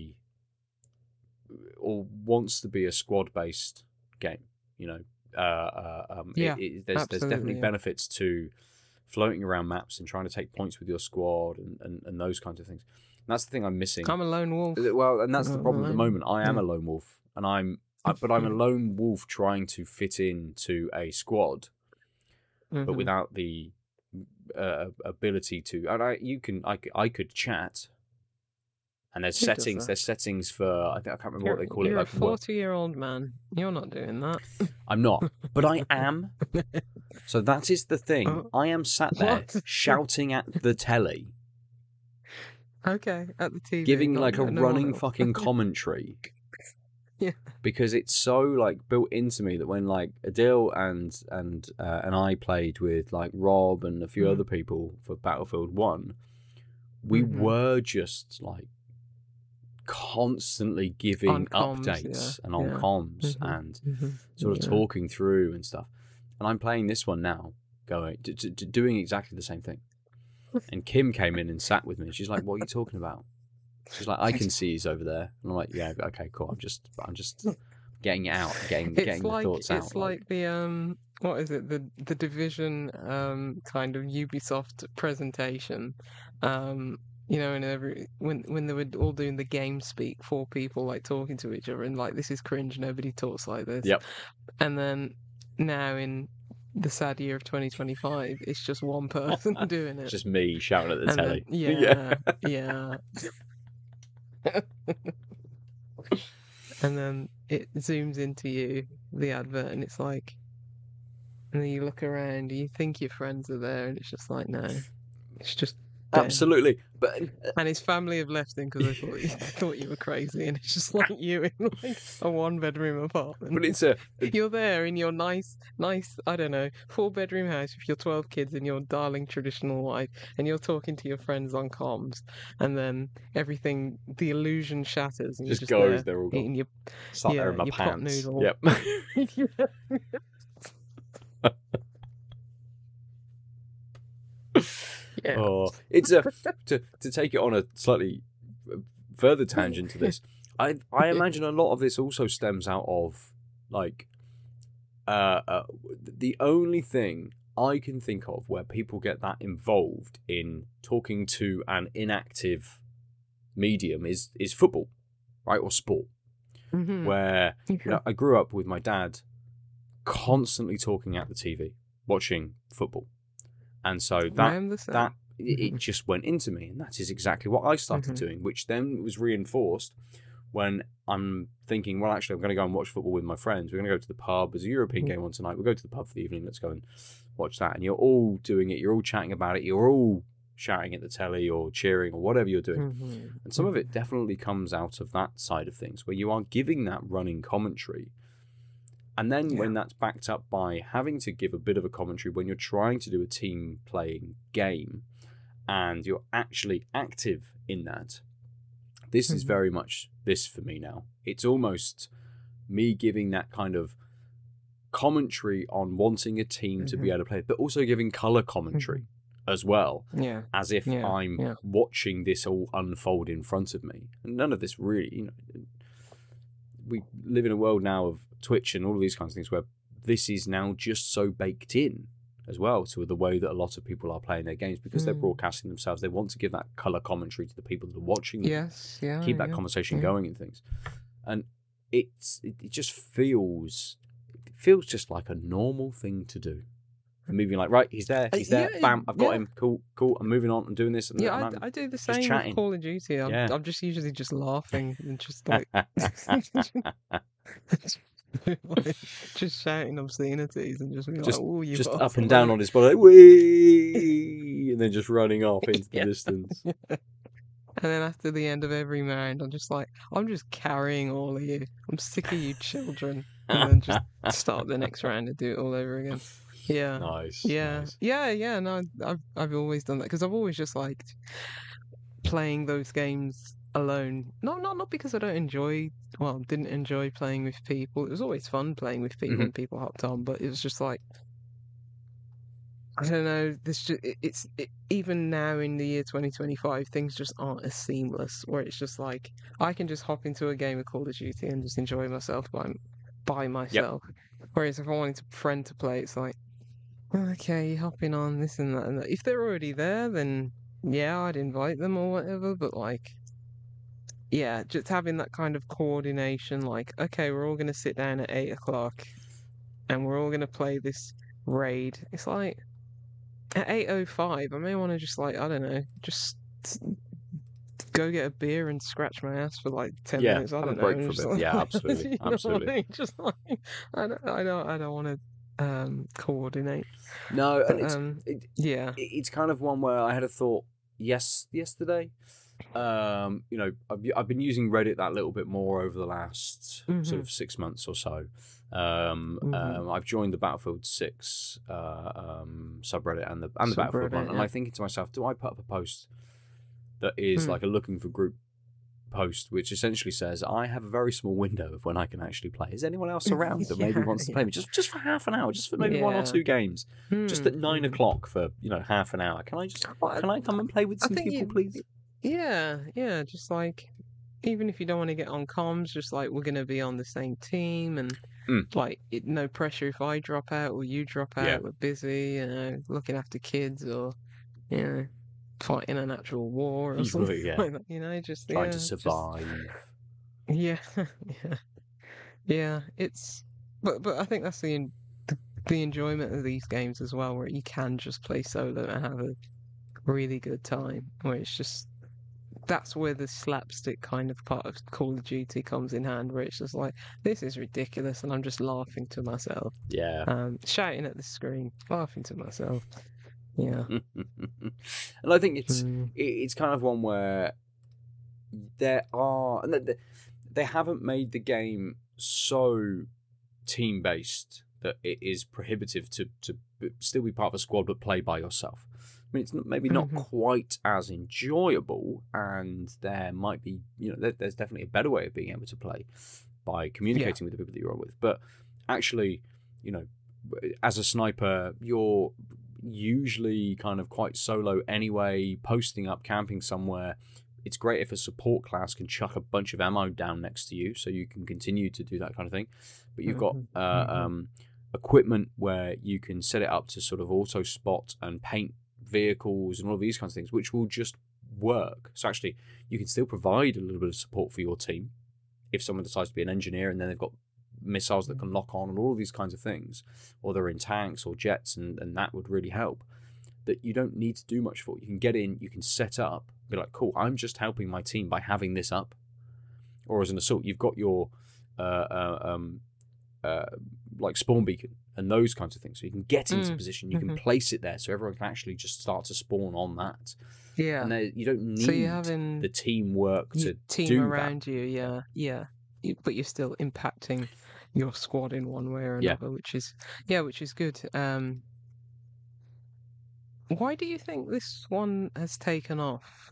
or wants to be a squad based game, you know. There's definitely benefits to floating around maps and trying to take points with your squad and those kinds of things. And that's the thing I'm missing. I'm a lone wolf. Well, and that's the problem at the moment. I am a lone wolf, and but I'm a lone wolf trying to fit into a squad, but without the ability to. And I could chat. And there's settings. There's settings for I can't remember what they call it. You're a 40-year-old man. You're not doing that. I'm not, but I am. So that is the thing. I am sat there shouting at the telly. Okay, at the TV. Giving like a running fucking commentary. Yeah. Because it's so like built into me that when like Adil and I played with like Rob and a few other people for Battlefield 1, we were just like constantly giving updates and on comms and sort of talking through and stuff. And I'm playing this one now, doing exactly the same thing. And Kim came in and sat with me. She's like, "What are you talking about?" She's like, "I can see he's over there." And I'm like, "Yeah, okay, cool. I'm just getting it out, getting the thoughts out." It's like the what is it? The Division kind of Ubisoft presentation. You know, when they were all doing the game speak, 4 people like talking to each other, and like, this is cringe, nobody talks like this. Yep. And then now in the sad year of 2025, it's just one person doing it. Just me shouting at the telly. Yeah. And then it zooms into you, the advert, and it's like, and then you look around, and you think your friends are there, and it's just like, no, it's just dead. Absolutely. And his family have left him because they thought you were crazy, and it's just like you in like a 1-bedroom apartment. But it's you're there in your nice, I don't know, 4-bedroom house with your 12 kids and your darling traditional wife, and you're talking to your friends on comms, and then everything, the illusion shatters, and just you're just goes. They're all eating your there in my your pants. Pot noodle. Yep. Yeah. Oh, it's to take it on a slightly further tangent to this. I imagine a lot of this also stems out of like the only thing I can think of where people get that involved in talking to an inactive medium is football, right, or sport, where you know, I grew up with my dad constantly talking at the TV, watching football. And so it just went into me, and that is exactly what I started doing, which then was reinforced when I'm thinking, well, actually, I'm going to go and watch football with my friends. We're going to go to the pub. There's a European game on tonight. We'll go to the pub for the evening. Let's go and watch that. And you're all doing it. You're all chatting about it. You're all shouting at the telly or cheering or whatever you're doing. And some of it definitely comes out of that side of things, where you are giving that running commentary. And then when that's backed up by having to give a bit of a commentary when you're trying to do a team playing game and you're actually active in that, this is very much this for me now. It's almost me giving that kind of commentary on wanting a team to be able to play, but also giving colour commentary as well, as if I'm watching this all unfold in front of me. And none of this really, we live in a world now of Twitch and all of these kinds of things where this is now just so baked in as well to the way that a lot of people are playing their games, because they're broadcasting themselves. They want to give that colour commentary to the people that are watching them, keep that conversation going and things. And it just feels just like a normal thing to do. And moving like, right, he's there, bam, I've got him, cool, I'm moving on, I'm doing this. And I do the same with Call of Duty. I'm just usually just laughing and just like just shouting obscenities and just being like, oh, you just up and down on his body, like, wee, and then just running off into the distance. And then after the end of every round, I'm just like, I'm just carrying all of you. I'm sick of you children. And then just start the next round and do it all over again. Yeah. Nice. Yeah. No, I've always done that because I've always just liked playing those games alone. Not because I didn't enjoy playing with people. It was always fun playing with people and people hopped on, but it was just like, I don't know. Even now in the year 2025, things just aren't as seamless. Where it's just like I can just hop into a game of Call of Duty and just enjoy myself by myself. Yep. Whereas if I wanted a friend to play, it's like, okay, hopping on this and that and that. If they're already there, then yeah, I'd invite them or whatever. But like, yeah, just having that kind of coordination. Like, okay, we're all gonna sit down at 8 o'clock, and we're all gonna play this raid. It's like. At 8:05, I may want to just like, I don't know, just go get a beer and scratch my ass for like 10 minutes. I don't know. Break for a bit. Like, yeah, absolutely. Absolutely. I mean? Just like, I don't want to coordinate. No, and it's kind of one where I had a thought yesterday. I've been using Reddit that little bit more over the last sort of 6 months or so. I've joined the Battlefield 6 subreddit and the Battlefield one, and I'm thinking to myself, do I put up a post that is like a looking for group post, which essentially says I have a very small window of when I can actually play. Is anyone else around that maybe wants to play me just for half an hour, just for maybe 1 or 2 games, just at 9 o'clock for half an hour? Can I come and play with some people, please? Yeah, just like, even if you don't want to get on comms, just like, we're going to be on the same team, and like, no pressure if I drop out or you drop out. We're busy, looking after kids, or fighting an actual war or something like that. Just trying to survive. Yeah. It's but I think that's the enjoyment of these games as well, where you can just play solo and have a really good time. Where it's just, that's where the slapstick kind of part of Call of Duty comes in hand, where it's just like, this is ridiculous, and I'm just laughing to myself. Shouting at the screen, laughing to myself. Yeah. And I think it's kind of one where they haven't made the game so team based that it is prohibitive to still be part of a squad but play by yourself. I mean, it's maybe not quite as enjoyable, and there might be, there's definitely a better way of being able to play by communicating with the people that you're with. But actually, as a sniper, you're usually kind of quite solo anyway, posting up, camping somewhere. It's great if a support class can chuck a bunch of ammo down next to you so you can continue to do that kind of thing. But you've got equipment where you can set it up to sort of auto spot and paint vehicles and all of these kinds of things, which will just work. So actually, you can still provide a little bit of support for your team if someone decides to be an engineer and then they've got missiles that can lock on and all of these kinds of things, or they're in tanks or jets, and that would really help. That you don't need to do much for. You can get in, you can set up, be like, cool, I'm just helping my team by having this up. Or as an assault, you've got your like spawn beacon and those kinds of things, so you can get into position, you can place it there, so everyone can actually just start to spawn on that. And you don't need the teamwork to team do around that. you. But you're still impacting your squad in one way or another, which is good. Why do you think this one has taken off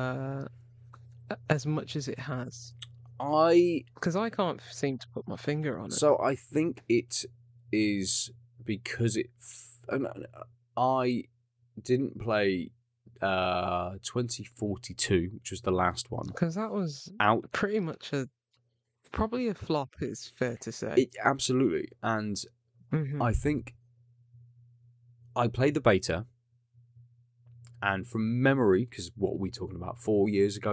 as much as it has? Because I can't seem to put my finger on it. So I think it is because I didn't play 2042, which was the last one. Because that was out. Pretty much probably a flop, it's fair to say. Absolutely. And I think I played the beta, and from memory, because what are we talking about, 3 years ago,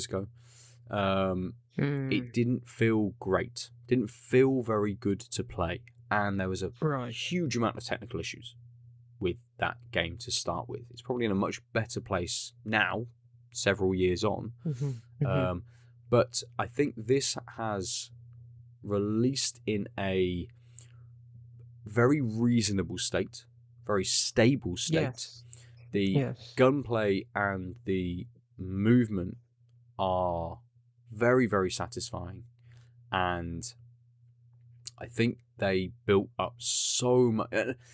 it didn't feel great. Didn't feel very good to play. And there was a huge amount of technical issues with that game to start with. It's probably in a much better place now, several years on. But I think this has released in a very reasonable state, very stable state. Yes. The gunplay and the movement are very, very satisfying. And I think they built up so much.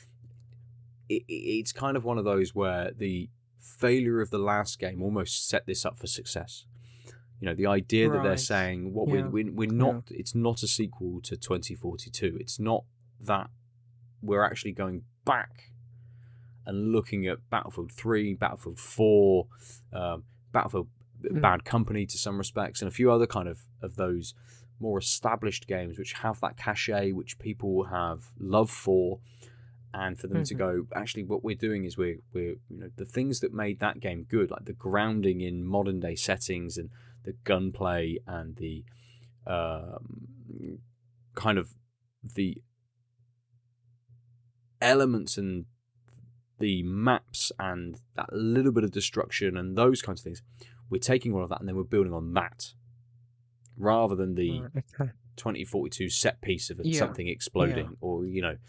It's kind of one of those where the failure of the last game almost set this up for success. You know, the idea that they're saying, we're not, it's not a sequel to 2042. It's not that we're actually going back and looking at Battlefield 3, Battlefield 4, Battlefield Bad Company to some respects, and a few other kind of those more established games which have that cachet, which people have love for, and for them to go, actually, what we're doing is we're the things that made that game good, like the grounding in modern day settings and the gunplay and the kind of the elements and the maps and that little bit of destruction and those kinds of things. We're taking all of that and then we're building on that, rather than the 2042 set piece of something exploding, or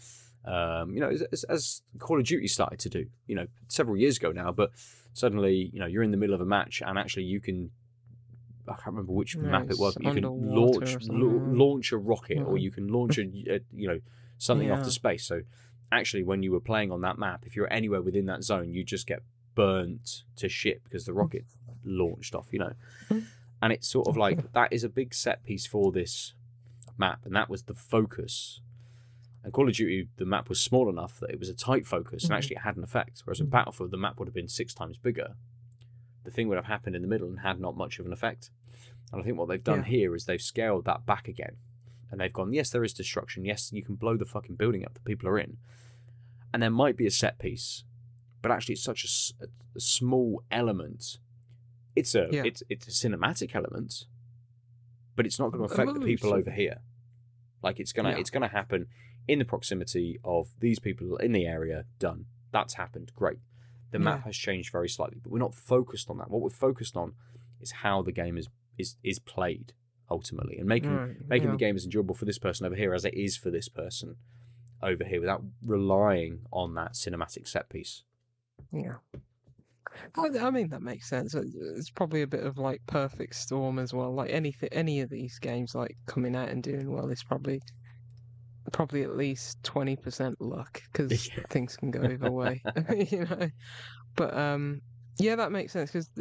as Call of Duty started to do, several years ago now. But suddenly, you're in the middle of a match and actually you can, I can't remember which map it was, but you can launch a rocket, or you can launch something off to space. So actually, when you were playing on that map, if you're anywhere within that zone, you just get burnt to shit because the rocket launched off, And it's sort of like, that is a big set piece for this map, and that was the focus. And Call of Duty, the map was small enough that it was a tight focus, and actually it had an effect. Whereas in Battlefield, the map would have been 6 times bigger. The thing would have happened in the middle and had not much of an effect. And I think what they've done here is they've scaled that back again. And they've gone, yes, there is destruction. Yes, you can blow the fucking building up that people are in. And there might be a set piece, but actually it's such a small element. It's a cinematic element, but it's not going to affect the people over here. Like, it's gonna happen in the proximity of these people in the area. Done. That's happened. Great. The map has changed very slightly, but we're not focused on that. What we're focused on is how the game is played ultimately, and making the game as enjoyable for this person over here as it is for this person over here, without relying on that cinematic set piece. Yeah. I mean, that makes sense. It's probably a bit of like perfect storm as well. Like any of these games like coming out and doing well is probably at least 20% luck, because things can go either way, But that makes sense, because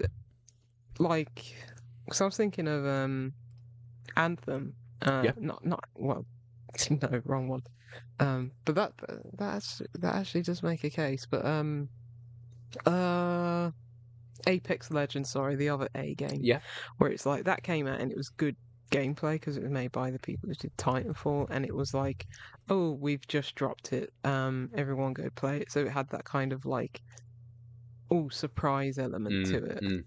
I was thinking of Anthem. Not well, no, wrong one. But that actually does make a case. But Apex Legends, sorry, the other A game, where it's like that came out and it was good gameplay because it was made by the people who did Titanfall, and it was like, oh, we've just dropped it, everyone go play it. So it had that kind of like, surprise element to it.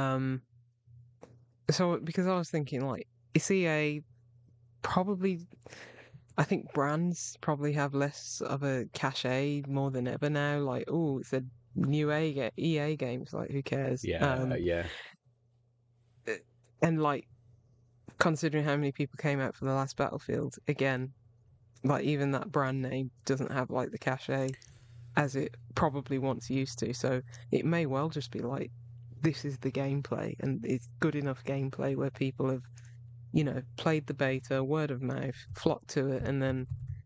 So because I was thinking, like, it's EA, probably, I think brands probably have less of a cachet more than ever now. Like, it's a new EA games, like, who cares? And like, considering how many people came out for the last Battlefield, again, like, even that brand name doesn't have like the cachet as it probably once used to. So it may well just be like, this is the gameplay, and it's good enough gameplay where people have, played the beta, word of mouth, flocked to it, and then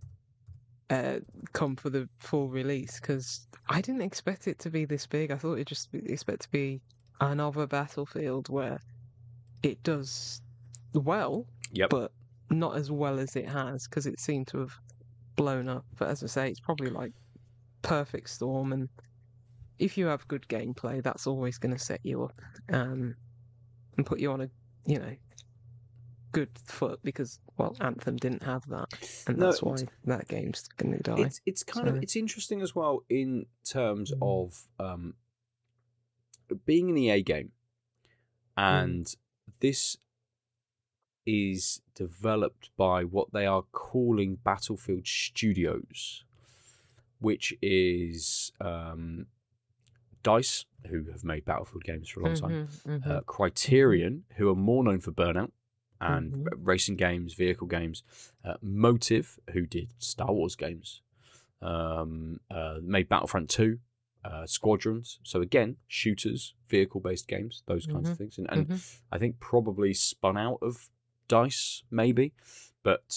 come for the full release. Because I didn't expect it to be this big. I thought it just expect to be another Battlefield where it does well, but not as well as it has, because it seemed to have blown up. But as I say, it's probably like perfect storm, and if you have good gameplay, that's always going to set you up and put you on a good foot, because Anthem didn't have that, and No, that's why that game's going to die. It's kind of it's interesting as well in terms of being an EA game, and this is developed by what they are calling Battlefield Studios, which is DICE, who have made Battlefield games for a long time, Criterion, who are more known for Burnout and racing games, vehicle games, Motive, who did Star Wars games, made Battlefront 2, Squadrons. So again, shooters, vehicle-based games, those kinds of things. And I think probably spun out of DICE, maybe, but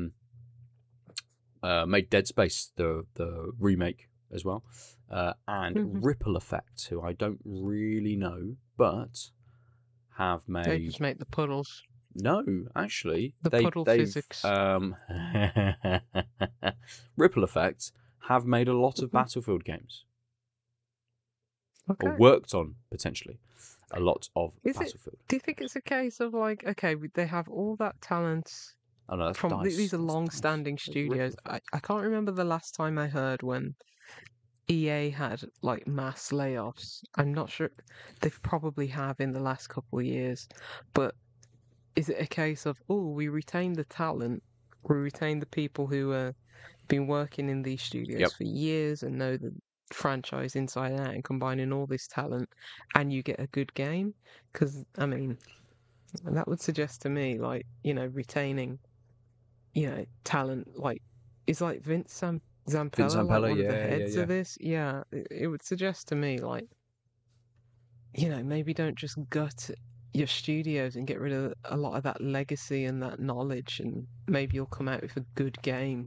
made Dead Space, the remake as well. And Ripple Effect, who I don't really know, but have made... They just make the puddles. No, actually, puddle physics. Ripple Effect have made a lot of Battlefield games. Okay. Or worked on, potentially, a lot of Battlefield. Do you think it's a case of like, okay, they have all that talent? Oh no, that's from DICE. These are long-standing studios. I can't remember the last time I heard when EA had like mass layoffs. I'm not sure. They probably have in the last couple of years, but is it a case of, we retain the talent, we retain the people who have been working in these studios for years and know the franchise inside out, and combining all this talent, and you get a good game? Because I mean, that would suggest to me, like, retaining talent, like, is like Vince Zampella, like one of the heads of this. Yeah, it would suggest to me, like, maybe don't just gut your studios and get rid of a lot of that legacy and that knowledge, and maybe you'll come out with a good game.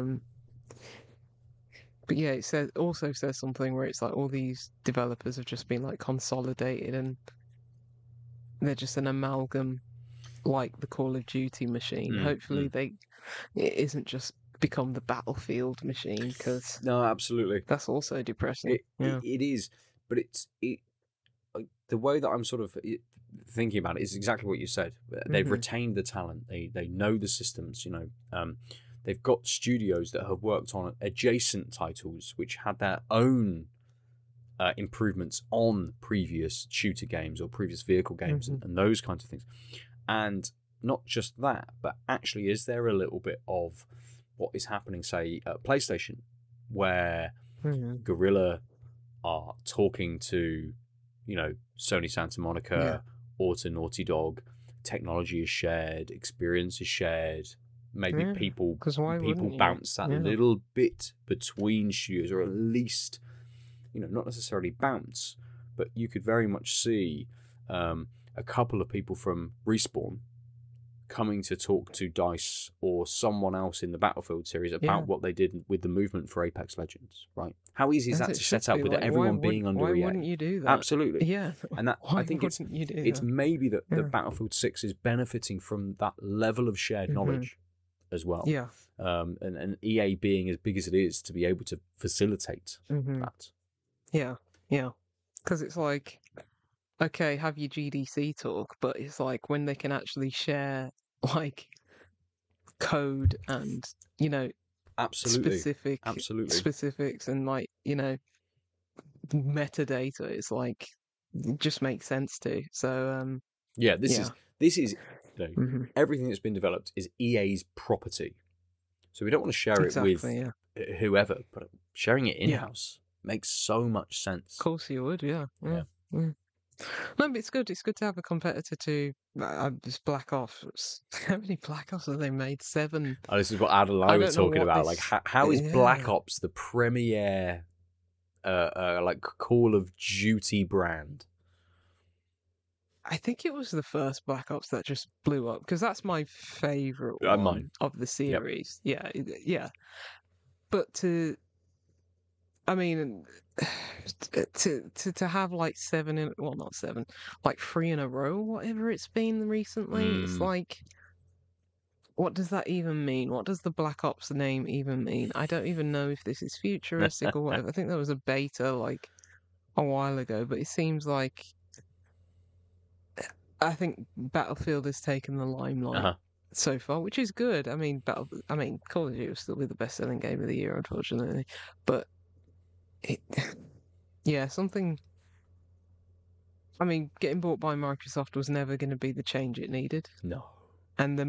But yeah, it also says something where it's like all these developers have just been like consolidated, and they're just an amalgam, like the Call of Duty machine. Hopefully it isn't just become the Battlefield machine, because no, absolutely, that's also depressing. It is, but the way that I'm sort of thinking about it is exactly what you said. They've retained the talent. They know the systems. They've got studios that have worked on adjacent titles which had their own improvements on previous shooter games or previous vehicle games and those kinds of things. And not just that, but actually, is there a little bit of what is happening, say, at PlayStation, where Guerrilla are talking to, Sony Santa Monica or to Naughty Dog? Technology is shared, experience is shared. Maybe people bounce that little bit between studios, or at least, not necessarily bounce, but you could very much see a couple of people from Respawn coming to talk to DICE or someone else in the Battlefield series about what they did with the movement for Apex Legends, right? How easy is that to set up with everyone being under EA? Why wouldn't you do that? Absolutely. Yeah. And that, I think it's maybe that the Battlefield 6 is benefiting from that level of shared knowledge as well. Yeah. And EA being as big as it is to be able to facilitate that. Yeah. Yeah. Because it's like, okay, have your GDC talk, but it's like when they can actually share like code and specifics and like metadata, it's like it just makes sense to. So this is everything that's been developed is EA's property, so we don't want to share it with whoever, but sharing it in-house makes so much sense. Of course you would. Yeah. No, but it's good. It's good to have a competitor to this Black Ops. How many Black Ops have they made? 7. Oh, this is what Ad and I were talking about. Like, how is Black Ops the premier, like Call of Duty brand? I think it was the first Black Ops that just blew up, because that's my favorite one of the series. Yep. Yeah. But I mean, to have like 7 not 7, like 3 in a row, whatever it's been recently, it's like, what does that even mean? What does the Black Ops name even mean? I don't even know if this is futuristic or whatever. I think there was a beta like a while ago, but it seems like I think Battlefield has taken the limelight so far, which is good. I mean, Call of Duty will still be the best-selling game of the year, unfortunately, but it, yeah, something. I mean, getting bought by Microsoft was never going to be the change it needed. No. And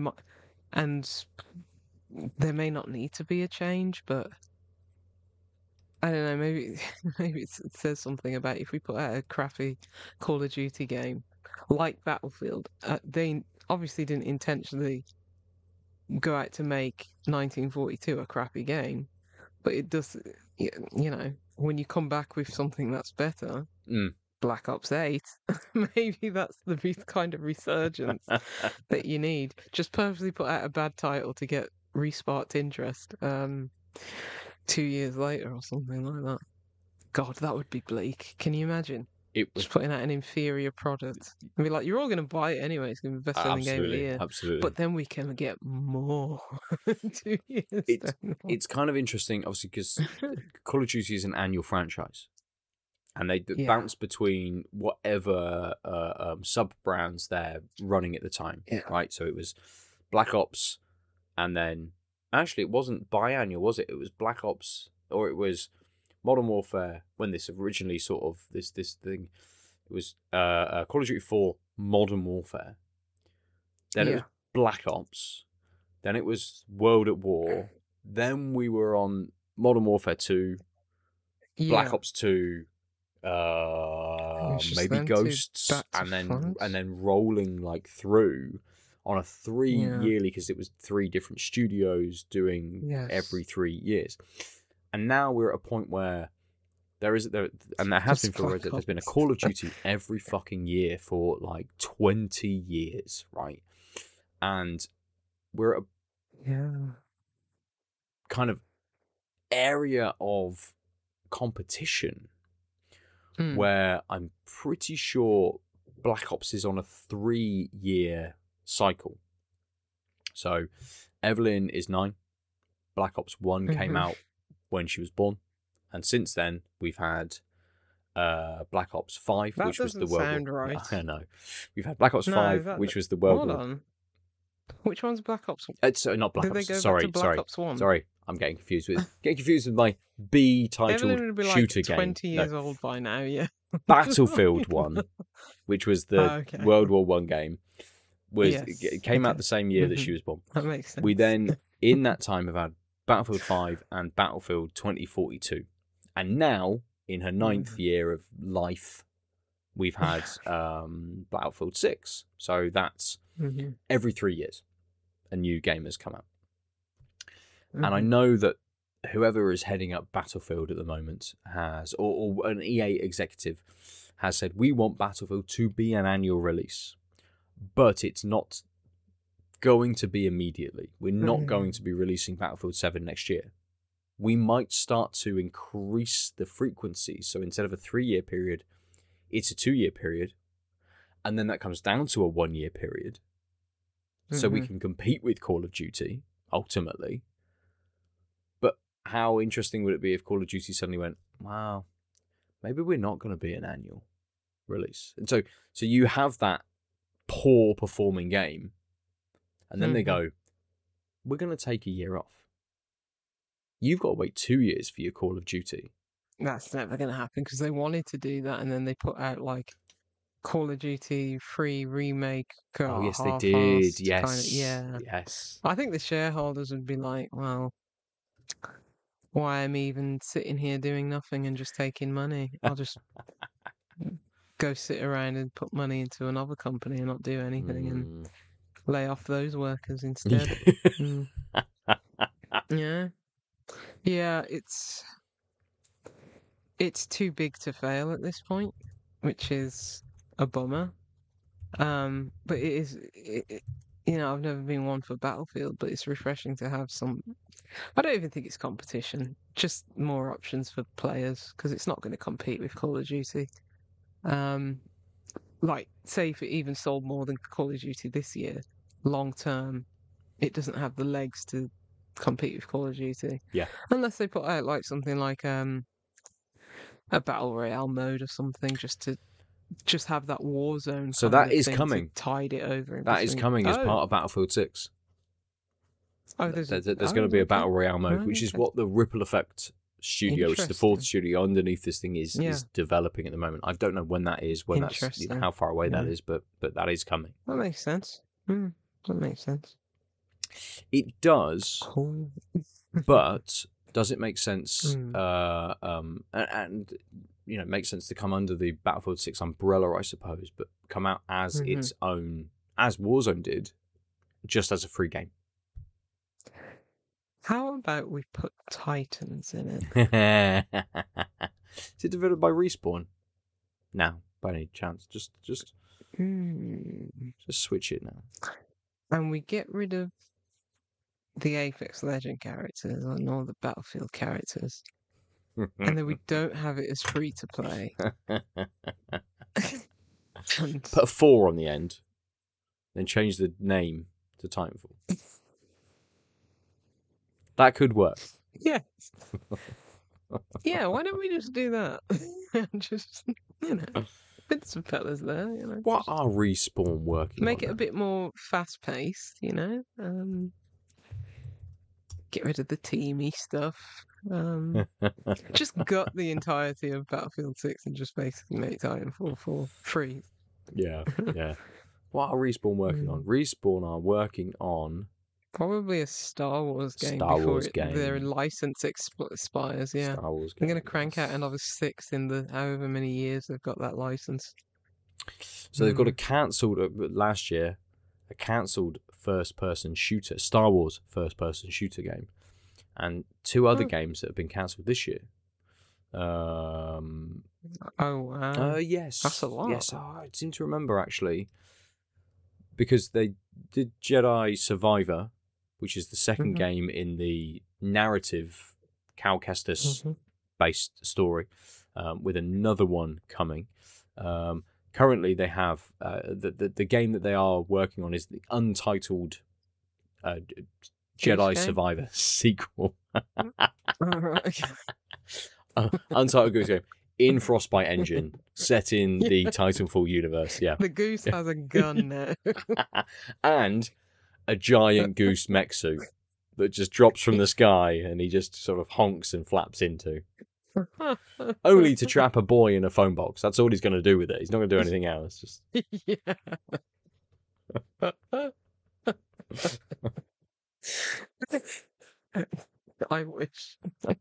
there may not need to be a change, but I don't know. Maybe it says something about if we put out a crappy Call of Duty game like Battlefield. They obviously didn't intentionally go out to make 1942 a crappy game, but it does. You know, when you come back with something that's better. Black Ops 8, maybe that's the kind of resurgence that you need. Just purposely put out a bad title to get resparked interest 2 years later or something like that. God, that would be bleak. Can you imagine? Just putting out an inferior product. I mean, like, you're all going to buy it anyway. It's going to be the best-selling game of the year. Absolutely. But then we can get more 2 years. It's kind of interesting, obviously, because Call of Duty is an annual franchise. And they bounce between whatever sub-brands they're running at the time, right? So it was Black Ops, and then... Actually, it wasn't biannual, was it? It was Black Ops, or it was Modern Warfare, when this originally sort of... This thing... It was Call of Duty 4 Modern Warfare. Then it was Black Ops. Then it was World at War. Then we were on Modern Warfare 2, Black Ops 2... maybe Ghosts, and then rolling like through on a 3 yearly, because it was 3 different studios doing every 3 years. And now we're at a point where there's been a Call of Duty every fucking year for like 20 years, right? And we're at a kind of area of competition where I'm pretty sure Black Ops is on a 3-year cycle. So Evelyn is 9. Black Ops 1 came out when she was born. And since then, we've had Black Ops 5, which was the World War... sound right. I know. We've had Black Ops 5, which was the World War... Hold on. Which one's Black Ops? It's not Black Ops. Did they go back to Black Ops 1? Sorry, I'm getting confused with my B-titled Evelyn would be shooter like game. 20 years old by now, yeah. Battlefield 1, which was the World War 1 game, it came out the same year that she was born. That makes sense. We then, in that time, have had Battlefield 5 and Battlefield 2042. And now, in her 9th year of life, we've had Battlefield 6. So that's every 3 years a new game has come out. And I know that whoever is heading up Battlefield at the moment has, or an EA executive has said, we want Battlefield to be an annual release, but it's not going to be immediately. We're not going to be releasing Battlefield 7 next year. We might start to increase the frequency. So instead of a 3-year period, it's a 2-year period. And then that comes down to a 1-year period. So we can compete with Call of Duty, ultimately. But how interesting would it be if Call of Duty suddenly went, wow, maybe we're not going to be an annual release. And so you have that poor performing game, and then they go, we're going to take a year off. You've got to wait 2 years for your Call of Duty. That's never going to happen, because they wanted to do that, and then they put out like Call of Duty 3 remake. Oh yes, they did. Yes, yes. I think the shareholders would be like, well, why am I even sitting here doing nothing and just taking money? I'll just go sit around and put money into another company and not do anything and lay off those workers instead. Yeah, it's too big to fail at this point, which is a bummer. But it is, I've never been one for Battlefield, but it's refreshing to have some. I don't even think it's competition, just more options for players, because it's not going to compete with Call of Duty. Like, say if it even sold more than Call of Duty this year, long term, it doesn't have the legs to compete with Call of Duty. Yeah. Unless they put out like something like a battle royale mode or something, just to have that Warzone. So kind that of is thing coming. To tide it over. That is coming as part of Battlefield 6. Oh, there's going to be a battle royale mode, which is what the Ripple Effect studio, which is the fourth studio underneath this thing, is developing at the moment. I don't know when that is, when that's, how far away that is, but that is coming. That makes sense. That makes sense. It does, cool. but does it make sense? And you know, makes sense to come under the Battlefield 6 umbrella, I suppose, but come out as its own, as Warzone did, just as a free game. How about we put Titans in it? Is it developed by Respawn? No, by any chance? Just switch it now. And we get rid of the Apex Legend characters and all the Battlefield characters. And then we don't have it as free to play. Put a 4 on the end. Then change the name to Titanfall. That could work. Yes. Yeah, why don't we just do that? Just, you know, bits of fellas there, you know. What are Respawn working on? Make it a bit more fast-paced, you know. Get rid of the teamy stuff. Just gut the entirety of Battlefield 6 and just basically make Titanfall 4 free. Yeah. What are Respawn working on? Respawn are working on... Probably a Star Wars game their license expires, yeah. Star Wars game. They're going to crank out another 6 in the however many years they've got that license. So they've got last year, a cancelled first-person shooter, Star Wars first-person shooter game, and 2 other games that have been cancelled this year. Oh, wow. Yes. That's a lot. Yes, I seem to remember, actually, because they did Jedi Survivor, which is the second game in the narrative Cal Kestis-based story, with another one coming. Currently, they have the game that they are working on is the untitled Jedi Survivor sequel. Untitled Goose Game in Frostbite engine, set in the Titanfall universe. Yeah, the goose has a gun now, and a giant goose mech suit that just drops from the sky, and he just sort of honks and flaps into. Only to trap a boy in a phone box. That's all he's going to do with it. He's not going to do anything else. Just... I wish.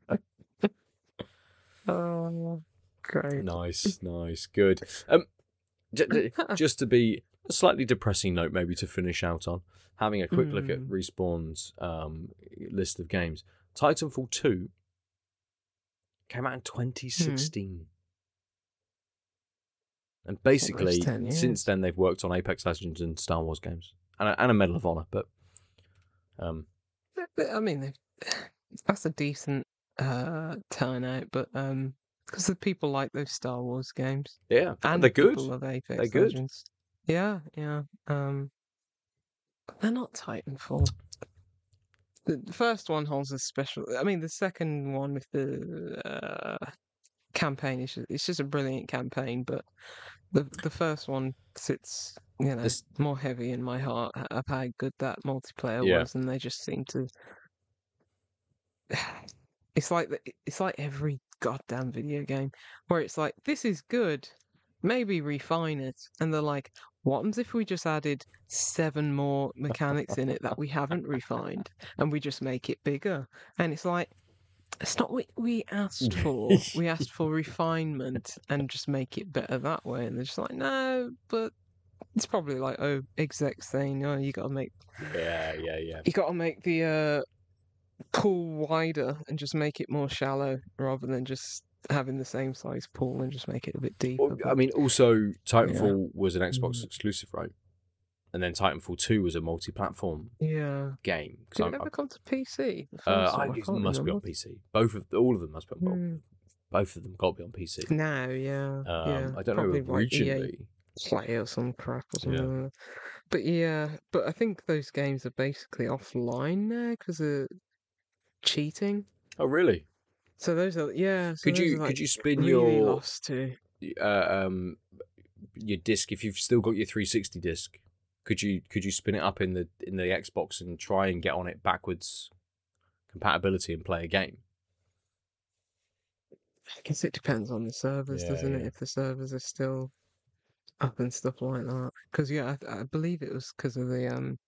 Oh, great. Nice, good. Just to be a slightly depressing note, maybe to finish out on, having a quick look at Respawn's list of games. Titanfall 2 came out in 2016. And basically, since then, they've worked on Apex Legends and Star Wars games. And a Medal of Honor, but... I mean, that's a decent turnout, but because the people like those Star Wars games. Yeah, and they're good. People love Apex they're good. Legends. Yeah. But they're not Titanfall. The first one holds a special... I mean, the second one with the campaign, it's just a brilliant campaign, but the first one sits, you know, more heavy in my heart of how good that multiplayer was, and they just seem to... It's like every goddamn video game where it's like, this is good, maybe refine it, and they're like, what happens if we just added 7 more mechanics in it that we haven't refined, and we just make it bigger? And it's like, it's not what we asked for. We asked for refinement and just make it better that way. And they're just like, no, but it's probably like, execs saying, oh, you got to make... Yeah. You got to make the pool wider and just make it more shallow rather than just having the same size pool and just make it a bit deeper. Well, I mean, also, Titanfall was an Xbox exclusive, right? And then Titanfall 2 was a multi-platform game. Did it ever come to PC? It must be on PC. All of them must be on both of them got to be on PC. Now, yeah. I don't know originally. play or some crap or something Yeah. like that. But yeah, but I think those games are basically offline now because of cheating. Oh, really? So those are Could those are you like spin really lost to. um your disc if you've still got your 360 disc? Could you spin it up in the Xbox and try and get on it backwards compatibility and play a game? I guess it depends on the servers, Yeah, doesn't it? yeah. If the servers are still up and stuff like that. Because yeah, I believe it was because of the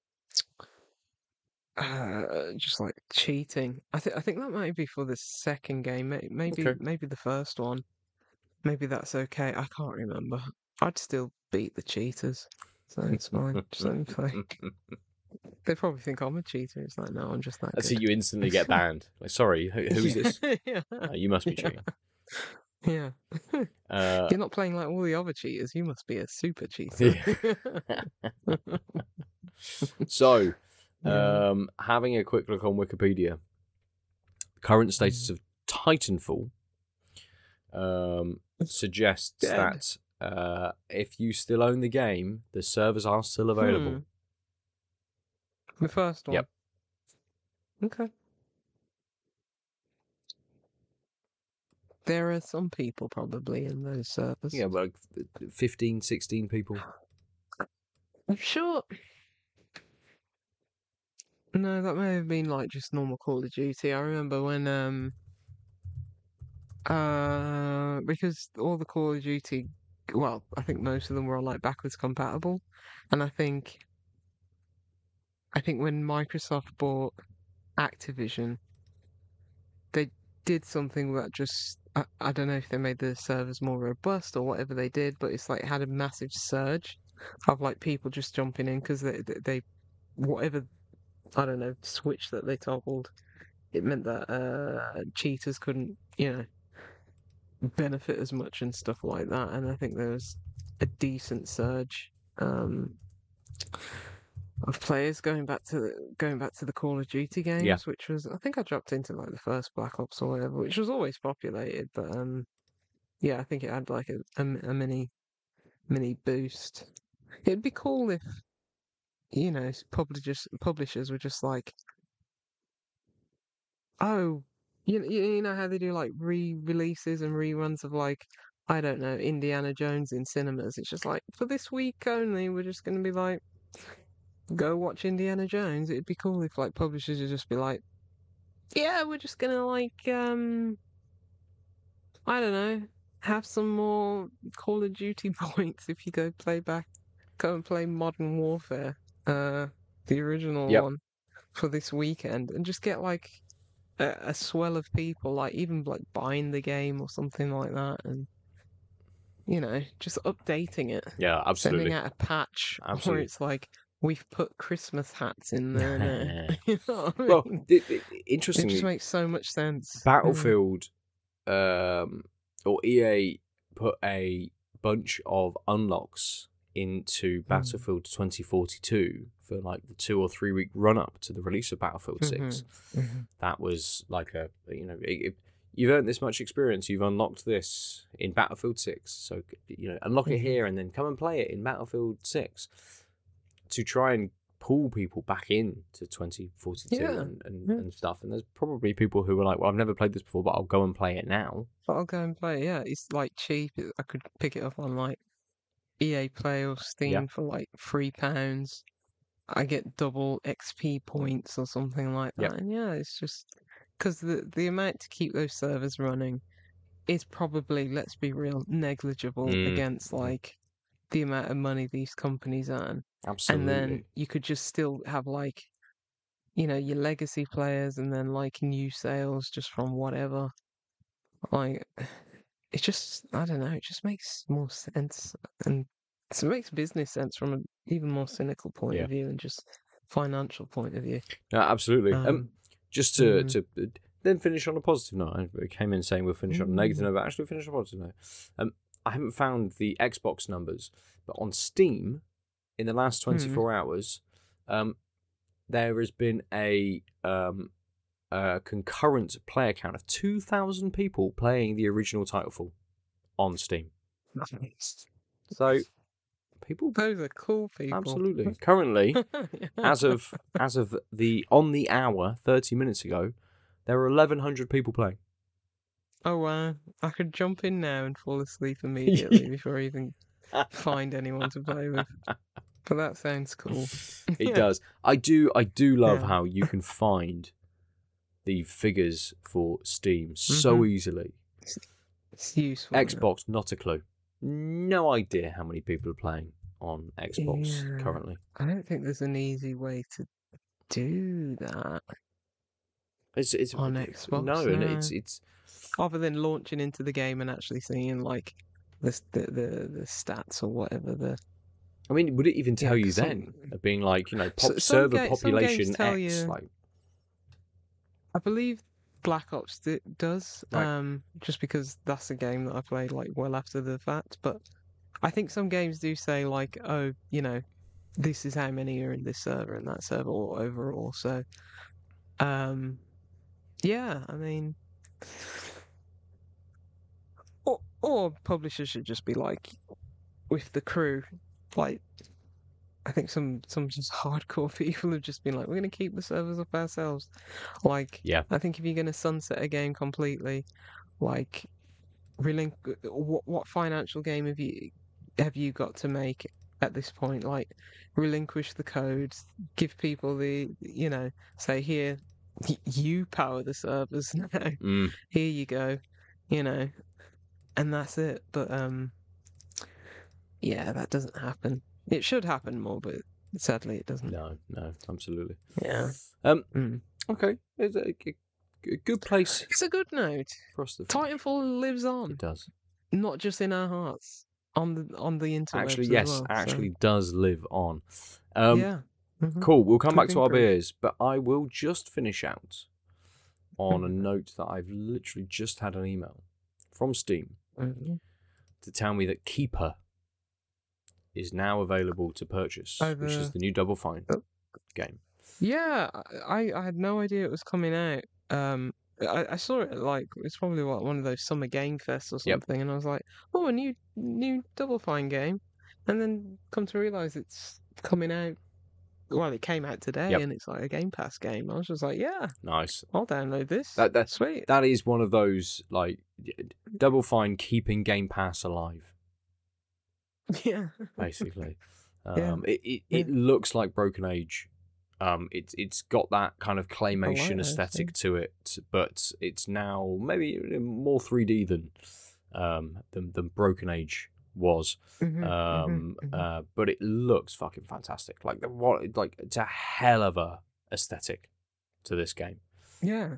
just like cheating. I think that might be for the second game. Okay. Maybe the first one. Maybe that's okay. I can't remember. I'd still beat the cheaters, so it's fine. Just let me play. They probably think I'm a cheater. It's like, no, I'm just that I see good. you instantly get banned. Like, sorry, who's this? Yeah, Oh, you must be cheating. yeah. Uh, You're not playing like all the other cheaters. You must be a super cheater. yeah. So, Yeah. having a quick look on Wikipedia, current status of Titanfall suggests Dead. that if you still own the game, the servers are still available. The first one. Yep. Okay. There are some people probably in those servers. Yeah, well, 15, 16 people. I'm sure. No, that may have been like just normal Call of Duty. I remember when because all the Call of Duty, well, I think most of them were all like backwards compatible, and I think when Microsoft bought Activision, they did something that just I don't know if they made the servers more robust or whatever they did, but it's like had a massive surge of like people just jumping in because they whatever I don't know switch that they toggled, it meant that cheaters couldn't benefit as much and stuff like that. And I think there was a decent surge of players going back to the Call of Duty Yeah. games, which was I think I dropped into like the first Black Ops or whatever, which was always populated, but yeah, I think it had like a mini boost. It'd be cool if publishers were just like, oh, you know how they do like re-releases and reruns of like I don't know Indiana Jones in cinemas. It's just like for this week only, we're just gonna be like, go watch Indiana Jones. It'd be cool if like publishers would just be like, yeah, we're just gonna like I don't know, have some more Call of Duty points if you go and play Modern Warfare, the original Yep. one for this weekend, and just get like a swell of people, like even like buying the game or something like that, and just updating it, Yeah, sending absolutely. out a patch where Absolutely. it's like we've put Christmas hats in there now. You know what I Well, mean? It just interestingly, makes so much sense. Battlefield or EA put a bunch of unlocks into Battlefield 2042 for like the 2 or 3 week run up to the release of Battlefield 6. That was like you've earned this much experience, you've unlocked this in Battlefield 6, so unlock it here and then come and play it in Battlefield 6 to try and pull people back in to 2042 and stuff. And there's probably people who are like, well, I've never played this before, but I'll go and play it now. But I'll go and play it. Yeah, it's like cheap. I could pick it up on like EA Play or Steam for like £3. I get double XP points or something like that. Yep. And yeah, it's just because the amount to keep those servers running is probably, let's be real, negligible against like the amount of money these companies earn. Absolutely. And then you could just still have like, your legacy players and then like new sales just from whatever. Like, it just, I don't know, it just makes more sense. And it makes business sense from an even more cynical point of view and just financial point of view. Yeah, absolutely. Just to then finish on a positive note. I came in saying we'll finish on a negative note, but actually finish on a positive note. I haven't found the Xbox numbers, but on Steam, in the last 24 hours, there has been a concurrent player count of 2,000 people playing the original Titanfall on Steam. Nice. So People, those are cool people. Absolutely. Currently, as of on the hour, 30 minutes ago, there are 1,100 people playing. Oh wow! I could jump in now and fall asleep immediately before I even find anyone to play with. But that sounds cool. It does. I do love Yeah. how you can find the figures for Steam so easily. It's useful. Xbox, not a clue. No idea how many people are playing on Xbox currently. I don't think there's an easy way to do that. It's on Xbox. No, and it's other than launching into the game and actually seeing like the stats or whatever. I mean, would it even tell you then? Being like, server population X, like. I believe Black Ops does, right. just because that's a game that I played like well after the fact. But I think some games do say like, oh, this is how many are in this server and that server or overall. So, yeah, I mean, or publishers should just be like with the crew, like. I think some just hardcore people have just been like, we're going to keep the servers up ourselves. Like, yeah. I think if you're going to sunset a game completely, like, what financial game have you got to make at this point? Like, relinquish the codes, give people say here, you power the servers now. Here you go, and that's it. But yeah, that doesn't happen. It should happen more, but sadly it doesn't. No, absolutely. Yeah. Okay, it's a good place. It's a good note. For us to Titanfall lives on. It does. Not just in our hearts, on the interwebs actually, as yes, well, actually does live on. Yeah. Cool. We'll come back to our beers, but I will just finish out on a note that I've literally just had an email from Steam to tell me that Keeper is now available to purchase, which is the new Double Fine game. Yeah, I had no idea it was coming out. I saw it like it's probably one of those summer game fests or something, and I was like, oh, a new Double Fine game, and then come to realize it's coming out. Well, it came out today, and it's like a Game Pass game. I was just like, yeah, nice. I'll download this. That's sweet. That is one of those like Double Fine keeping Game Pass alive. Yeah, basically. It looks like Broken Age. It's got that kind of claymation aesthetic to it, but it's now maybe more 3D than Broken Age was. But it looks fucking fantastic. Like it's a hell of a aesthetic to this game. Yeah,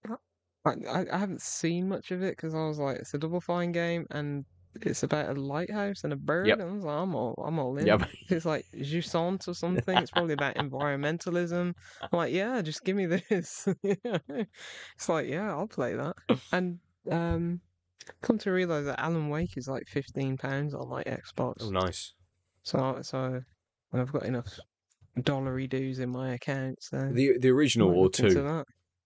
I haven't seen much of it because I was like, it's a Double Fine game and it's about a lighthouse and a bird. And I was like, I'm all in. It's like Jusant or something. It's probably about environmentalism. I'm like, yeah, just give me this. It's like, yeah, I'll play that. And come to realize that Alan Wake is like £15 on like Xbox. Oh, nice. So I've got enough dollary dues in my account. So the original or 2?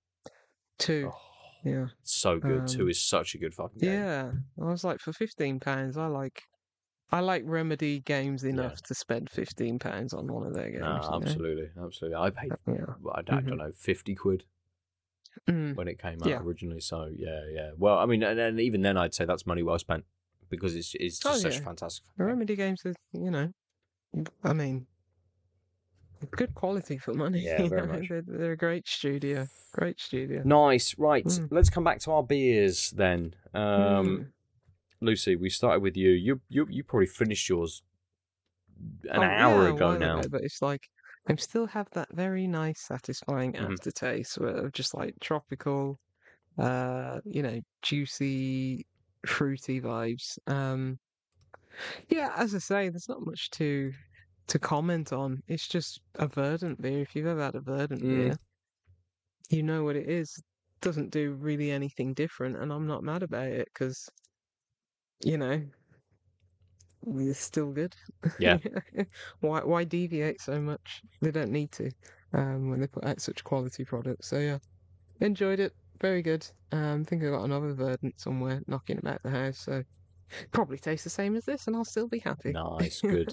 2. Oh, yeah, so good. 2 is such a good fucking game. Yeah, I was like, for £15, I like Remedy games enough to spend £15 on one of their games. No, absolutely. I paid, I don't know, 50 quid when it came out originally. So yeah. Well, I mean, and even then, I'd say that's money well spent because it's just such a fantastic. The Remedy games are, I mean, good quality for money. Yeah, very much. They're a great studio. Great studio. Nice. Right. Let's come back to our beers then. Lucy, we started with you. You probably finished yours an hour ago now. But it's like I still have that very nice, satisfying aftertaste of just like tropical, juicy, fruity vibes. Yeah, as I say, there's not much to comment on. It's just a Verdant beer. If you've ever had a Verdant beer, you know what it is. It doesn't do really anything different, and I'm not mad about it because, it's still good. Yeah. Why deviate so much? They don't need to when they put out such quality products. So yeah, enjoyed it. Very good. I think I got another Verdant somewhere knocking about the house. So Probably taste the same as this, and I'll still be happy. Nice, good.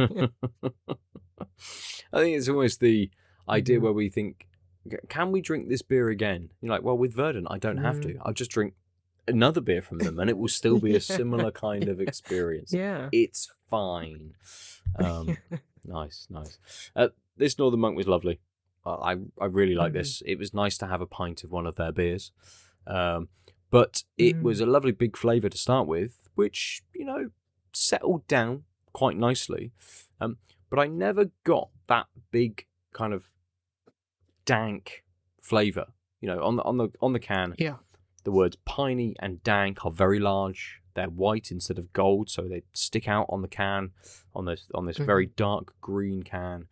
I think it's almost the idea where we think, can we drink this beer again? You're like, well, with Verdant, I don't have to. I'll just drink another beer from them, and it will still be a similar kind of experience. Yeah, it's fine. Nice. This Northern Monk was lovely. I really like this. It was nice to have a pint of one of their beers, but it was a lovely big flavour to start with, which settled down quite nicely. But I never got that big kind of dank flavour. On the can, the words piney and dank are very large. They're white instead of gold, so they stick out on the can, on this very dark green can.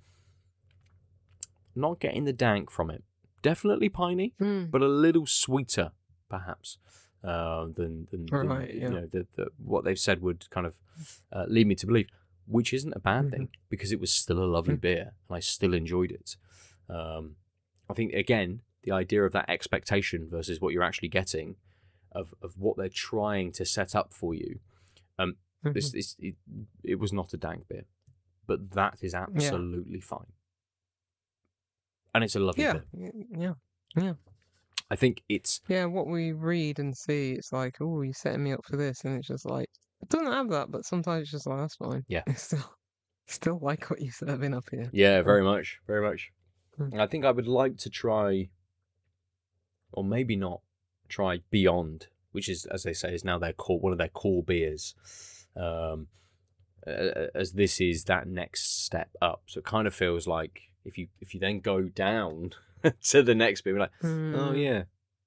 Not getting the dank from it. Definitely piney, but a little sweeter, perhaps, than what they've said would kind of lead me to believe, which isn't a bad thing, because it was still a lovely beer, and I still enjoyed it. I think, again, the idea of that expectation versus what you're actually getting, of what they're trying to set up for you. It was not a dank beer, but that is absolutely fine. And it's a lovely beer. Yeah. I think it's... Yeah, what we read and see, it's like, oh, you're setting me up for this, and it's just like, it doesn't have that, but sometimes it's just like, that's fine. Yeah. It's still like what you're serving up here. Yeah, very much. I think I would like to try, or maybe not, try Beyond, which is, as they say, is now one of their core beers, as this is that next step up. So it kind of feels like if you then go down to the next beer, we're like, oh yeah,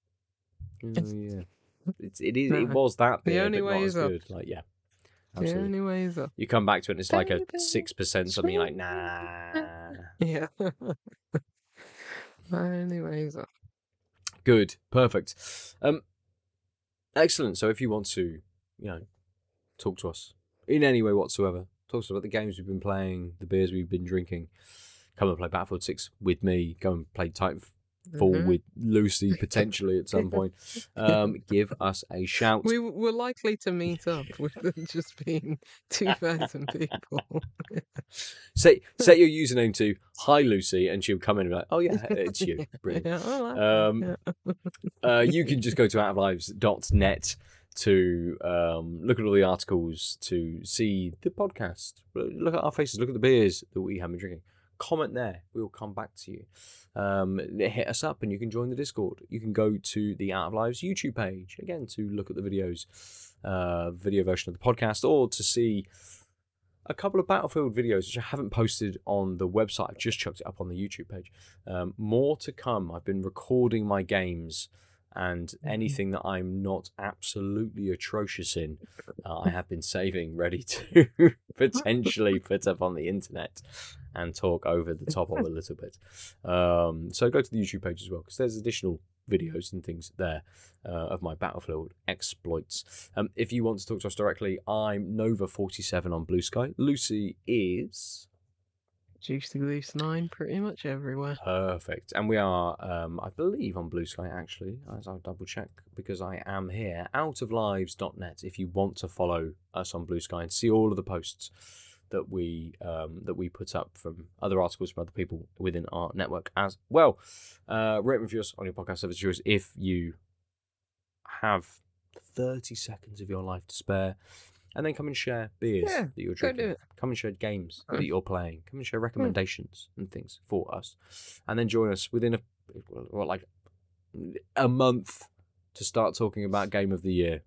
it was that beer, the only but way not is as up. good. Like, yeah, absolutely. The only way is up. You come back to it, and it's like a 6% something. You're like, nah. Yeah. Only way is up. Good, perfect, excellent. So if you want to, talk to us in any way whatsoever, talk to us about the games we've been playing, the beers we've been drinking, come and play Battlefield 6 with me, go and play Titanfall with Lucy potentially at some point, give us a shout. We're likely to meet up with just being 2,000 people. Set your username to Hi Lucy, and she'll come in and be like, oh yeah, it's you. Brilliant. You can just go to outoflives.net to look at all the articles, to see the podcast, look at our faces, look at the beers that we have been drinking. Comment there. We will come back to you. Hit us up and you can join the Discord. You can go to the Out of Lives YouTube page, again, to look at the videos, video version of the podcast, or to see a couple of Battlefield videos, which I haven't posted on the website. I've just chucked it up on the YouTube page. More to come. I've been recording my games, and anything that I'm not absolutely atrocious in, I have been saving, ready to potentially put up on the internet and talk over the top of a little bit. So go to the YouTube page as well, because there's additional videos and things there of my Battlefield exploits. If you want to talk to us directly, I'm Nova47 on Blue Sky. Lucy is... Juicy Loose 9 pretty much everywhere. Perfect. And we are, I believe, on Blue Sky, actually, as I'll double check, because I am here, outoflives.net, if you want to follow us on Blue Sky and see all of the posts that we put up from other articles from other people within our network as well. Rate and review us on your podcast service choice if you have 30 seconds of your life to spare. And then come and share beers that you're drinking. Come and share games that you're playing. Come and share recommendations and things for us. And then join us within a month to start talking about Game of the Year.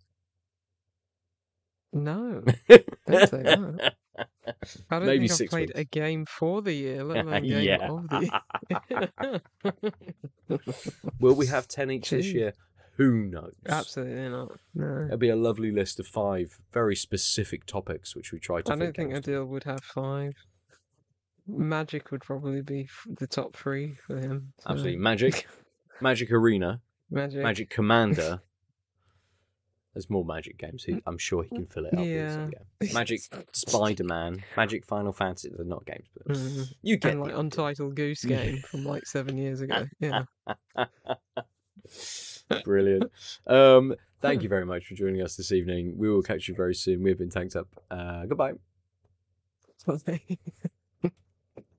No, don't say that. I don't Maybe think I've played a game for the year, let alone a game of the year. Will we have 10 each this year? Who knows? Absolutely not. No. It'll be a lovely list of 5 very specific topics, which we try to. I don't think Adil would have 5. Magic would probably be the top 3 for him. So. Absolutely, Magic, Magic Arena, Magic Commander. There's more Magic games. I'm sure he can fill it up. Yeah. Magic Spider-Man, Magic Final Fantasy. They're not games, but you get and Untitled Goose Game from 7 years ago. Yeah. Brilliant. thank you very much for joining us this evening. We will catch you very soon. We've been Tanked Up. Goodbye.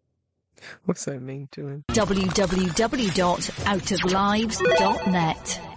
What's so mean to him? www.outoflives.net